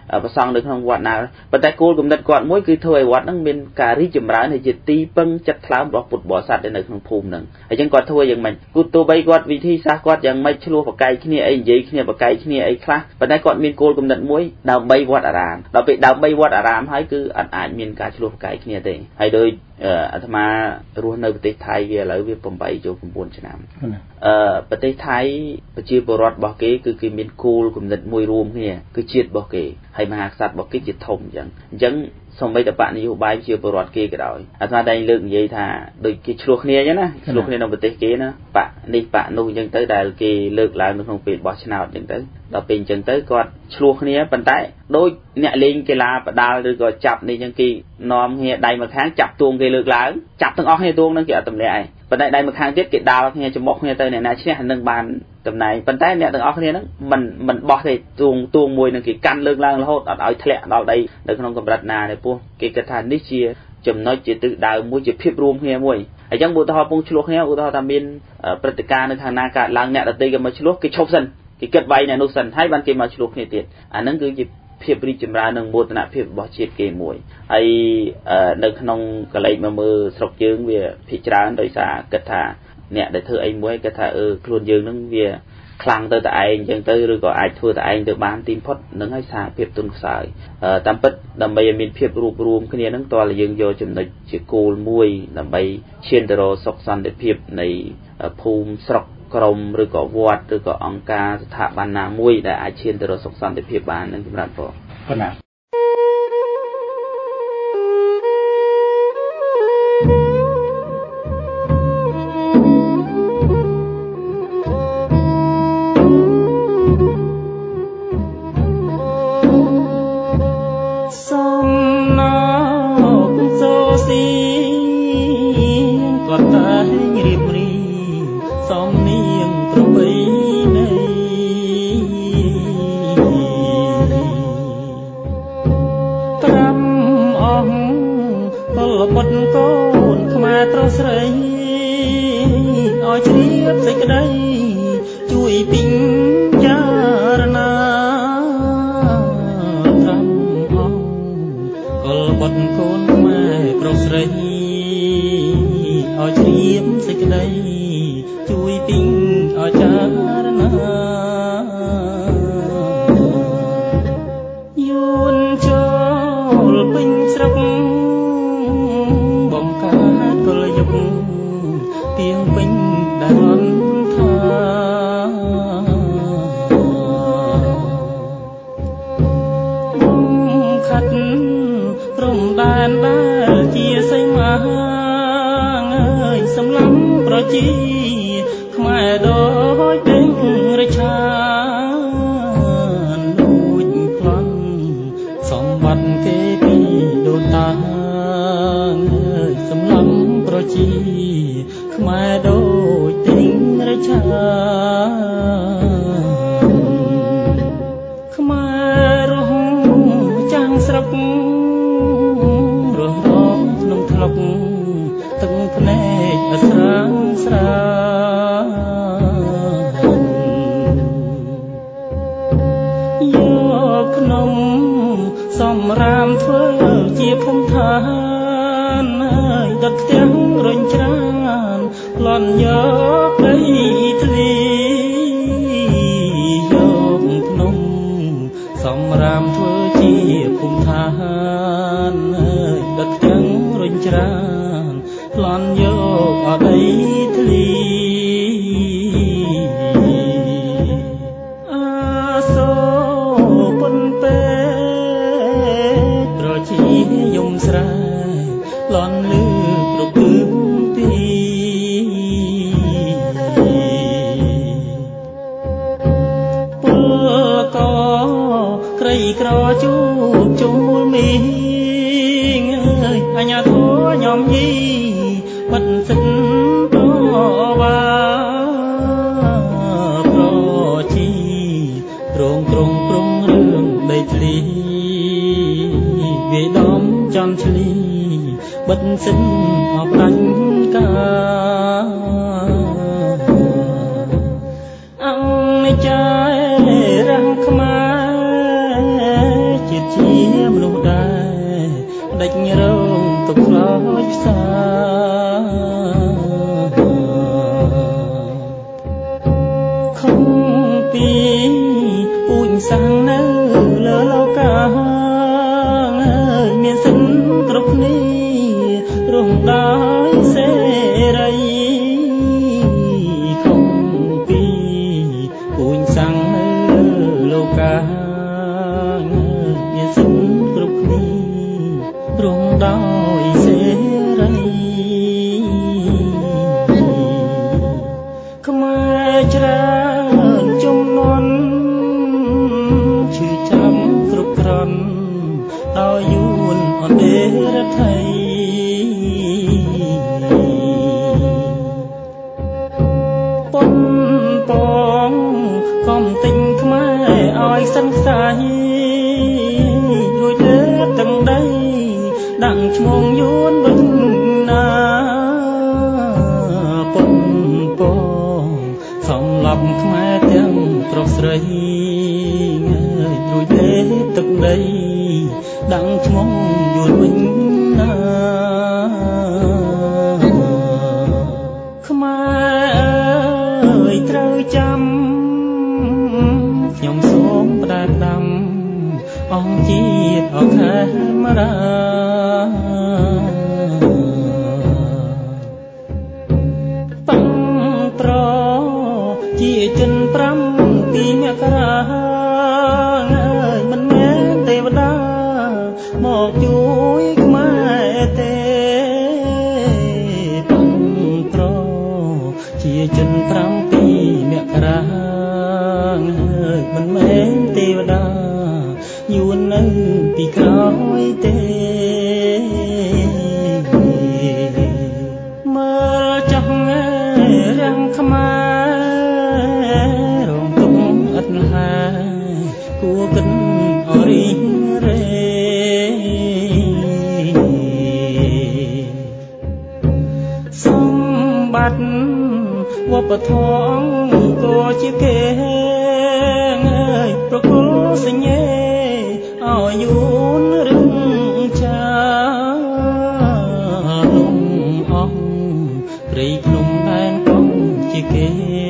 ប្រសង់នៅក្នុងវត្តណាប៉ុន្តែគោលគំនិតគាត់មួយគឺធ្វើឲ្យវត្តហ្នឹងមានការរីកចម្រើនហើយជាទីពឹងចិត្តថ្លើមរបស់ពុទ្ធបរិស័ទនៅក្នុងភូមិហ្នឹងហើយអញ្ចឹងគាត់ធ្វើយ៉ាងម៉េចគូទោះបីគាត់វិធីសាស្ត្រគាត់យ៉ាងម៉េចឆ្លោះប្រកែកគ្នាអីនិយាយគ្នាប្រកែកគ្នាអីខ្លះប៉ុន្តែគាត់មានគោលគំនិតមួយដើម្បីវត្តអារាមដល់ពេលដើម្បីវត្តអារាមហើយគឺអត់អាចមានការឆ្លោះប្រកែកគ្នាទេហើយដោយអាត្មារស់នៅប្រទេសថៃវាឥឡូវវា8ចូល9ឆ្នាំប្រទេសថៃប្រជាពលរដ្ឋរបស់គេគឺគេមានគោលគំនិតមួយរួមគ្នាគឺជាតិរបស់គេហើយមហាក្សត្ររបស់គេជាធំអញ្ចឹងសូម្បីតែបកនយោបាយជាពលរដ្ឋគេក៏ដោយអាត្មាតែលើកនិយាយថាដូចគេឆ្លោះគ្នាអញ្ចឹងណាឆ្លោះគ្នានៅប្រទេសគេណាបកនេះបកនោះអញ្ចឹងទៅដែលគេលើកឡើងនៅក្នុងពេលបោះឆ្នោតអញ្ចឹងទៅដល់ពេលអញ្ចឹងទៅគាត់ឆ្លោះគ្នាប៉ុន្តែដូចអ្នកលេងកីឡាបដាល់ឬក៏ចាប់នេះអញ្ចឹងគេនាំគ្នាដៃមកខាងចាប់ទួងគេលើកឡើងចាប់ទាំងអស់គ្នាទួងហ្នឹងគេអត់ទម្លាក់ឯងប៉ុន្តែដៃមកខាងទៀតគេដាល់គ្នាច្បុកគ្នាទៅអ្នកណាឈ្នះនឹងបានតំណែងប៉ុន្តែអ្នកទាំងអស់គ្នាហ្នឹងមិនបោះទេទួងមួយនឹងគេកាន់លើកឡើងរហូតអត់ឲ្យធ្លាក់ដល់ដីនៅក្នុងកម្រិតណាទេពោះគេគិតថានេះជាចំណុចជាទិសដៅមួយជាភាពរួមគ្នាមួយអញ្ចឹងឧទាហរណ៍ពងឆ្លោះគ្នាឧទាហរណ៍ថាមានព្រឹត្តិការណ៍នៅខាងណាកើតឡើងអ្នកដទៃក៏មកឆ្លោះគេឈប់សិនគេគិតវាយអ្នកនោះសិនហើយបានគេមកឆ្លោះគ្នាទៀតអាហ្នឹងគឺជាភាពរីកចម្រើននិងមោទនភាពរបស់ជាតិគេមួយហើយនៅក្នុងកលេចមកមើលស្រុកយើងវាភាគច្រើនដោយសារគិតថាអ្នកដែលធ្វើអីមួយគិតថាខ្លួនយើងនឹងវាខ្លាំងទៅតែឯងអញ្ចឹងទៅឬក៏អាចធ្វើតែឯងទៅបានទីផុតនឹងឲ្យសារភាពទុនខ្សោយតាមពិតដើម្បីឲ្យមានភាពរួបរวมគ្នានឹងតើយើងយកចំណុចជាគោលមួយដើម្បីឈានទៅរកសុខសន្តិភាពនៃភូមិស្រុកក្រុមឬក៏វត្តឬក៏អង្គការស្ថាប័នណាមួយដែលអាចឈានទៅរកសុខសន្តិភាពបាននឹងសម្រាប់ប៉ុណ្ណាអង្គចាយរាំងខ្មែរជាជាមនុស្សដែរដេចរងទុកខ្លោចផ្សាខំពីពូជសាំងនៅលើលោកាមានសិនគ្រប់គ្នារស់ដោយសេរីខំពីពូជសាំងនៅលោកាមានសិនគ្រប់គ្នារស់ដោយសេរីខ្មែរច្រើនជំនាន់ឈឺចាំគ្រប់គ្រាន់ដោយយួនអន្តេរដ្ឋ័យប៉ុនបងកំទិញខ្មែរឲ្យសិនខ្សែរួចលើទាំងដីដាក់ឈ្មោះយួនវិញណាប៉ុនបងសំឡាប់ខ្មែរទាំងប្រុសស្រីរួចលើទឹកដីដាក់ឈ្មោះយួនវិញណាខ្មែរអើយត្រូវចាំខ្ញុំសូមផ្ដែផ្ដាំអង្គជាតិអខេមរាបាំងប្រជាជន5ពីមករាមិនមែនទេវតាមកជួយខ្មែរទេបាំងប្រជាជន5ពីមករាមិនមែនទេវតាយួននៅពីក្រោយទេមើលចោះរាំងខ្មែររងទុកឥតហាគួរគិតអរិញរេសម្បត្តិវប្បធម៌ក៏ជាគេប្រគល់សញ្ញេឲ្យយួនរឹងចាលំអស់ព្រៃភ្នំដែនកងជាគេ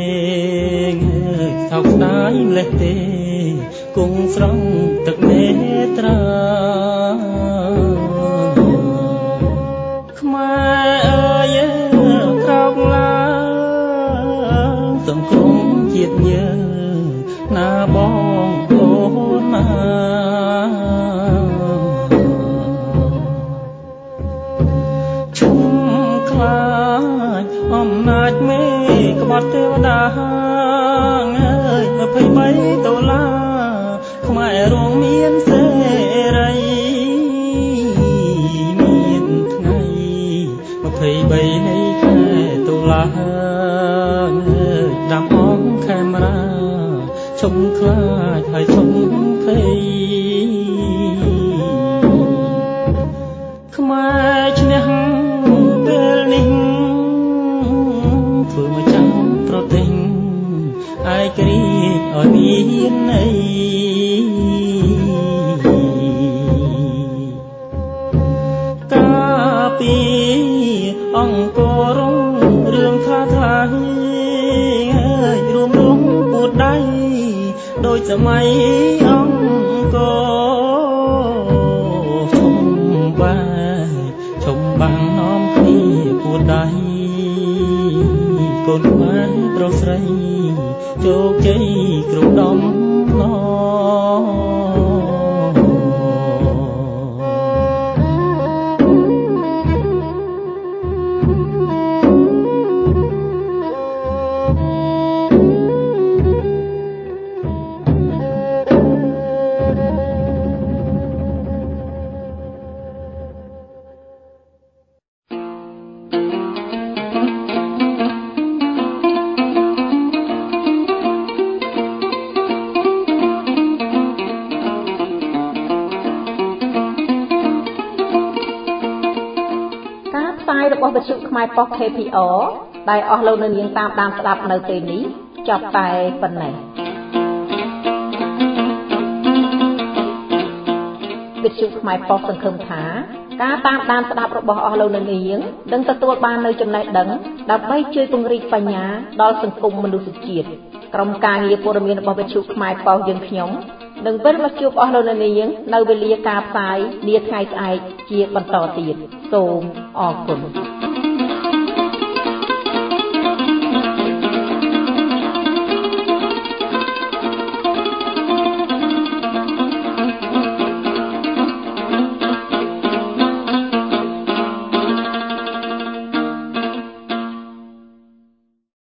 សោកស្ដាយម្លេះទេគង់ស្រង់ទឹកមេត្រាខ្មែរអើយក្រោកឡើងសង្គ្រោះជាតិយើងណាបងអូនណាឈុំខ្លាចអំណាចមេក្បត់ទេវតា23ដុល្លារខ្មែររងមានសេរីមានថ្ងៃ23នៃខែតុលាដាំអងខេមរាឈុំខ្លាចហើយឈុំភ័យខ្មែរឈ្នះពេលនេះធ្វើមកចាំប្រទេសឯករាជ្យឲ្យមានន័យកាពីអង្គរងរឿងខ្លះរួមរងពួតដៃដោយសម័យអង្គរឈុំបាំងនាំគ្នាពួតដៃកូនខ្មែរប្រុសស្រីជោគជ័យគ្រប់ដំណរបស់វិទ្យុខ្មែរប៉ុស KPR ដែលអស់លោកនៅនាងតាមដានស្ដាប់នៅពេលនេះចប់តែប៉ុណ្ណេះវិទ្យុខ្មែរប៉ុស្តិ៍សង្ឃឹមថាការតាមដានស្ដាប់របស់អស់លោកអ្នកនាងនឹងទទួលបាននូវចំណេះដឹងដើម្បីជួយពង្រីកបញ្ញាដល់សង្គមមនុស្សជាតិក្រុមការងារព័ត៌មានរបស់វិទ្យុខ្មែរប៉ុស្តិ៍យើងខ្ញុំនឹងវិលមកជួបអស់លោកអ្នកនាងនៅវេលាការផ្សាយនាថ្ងៃស្អែកជាបន្តទៀតសូមអរគុណ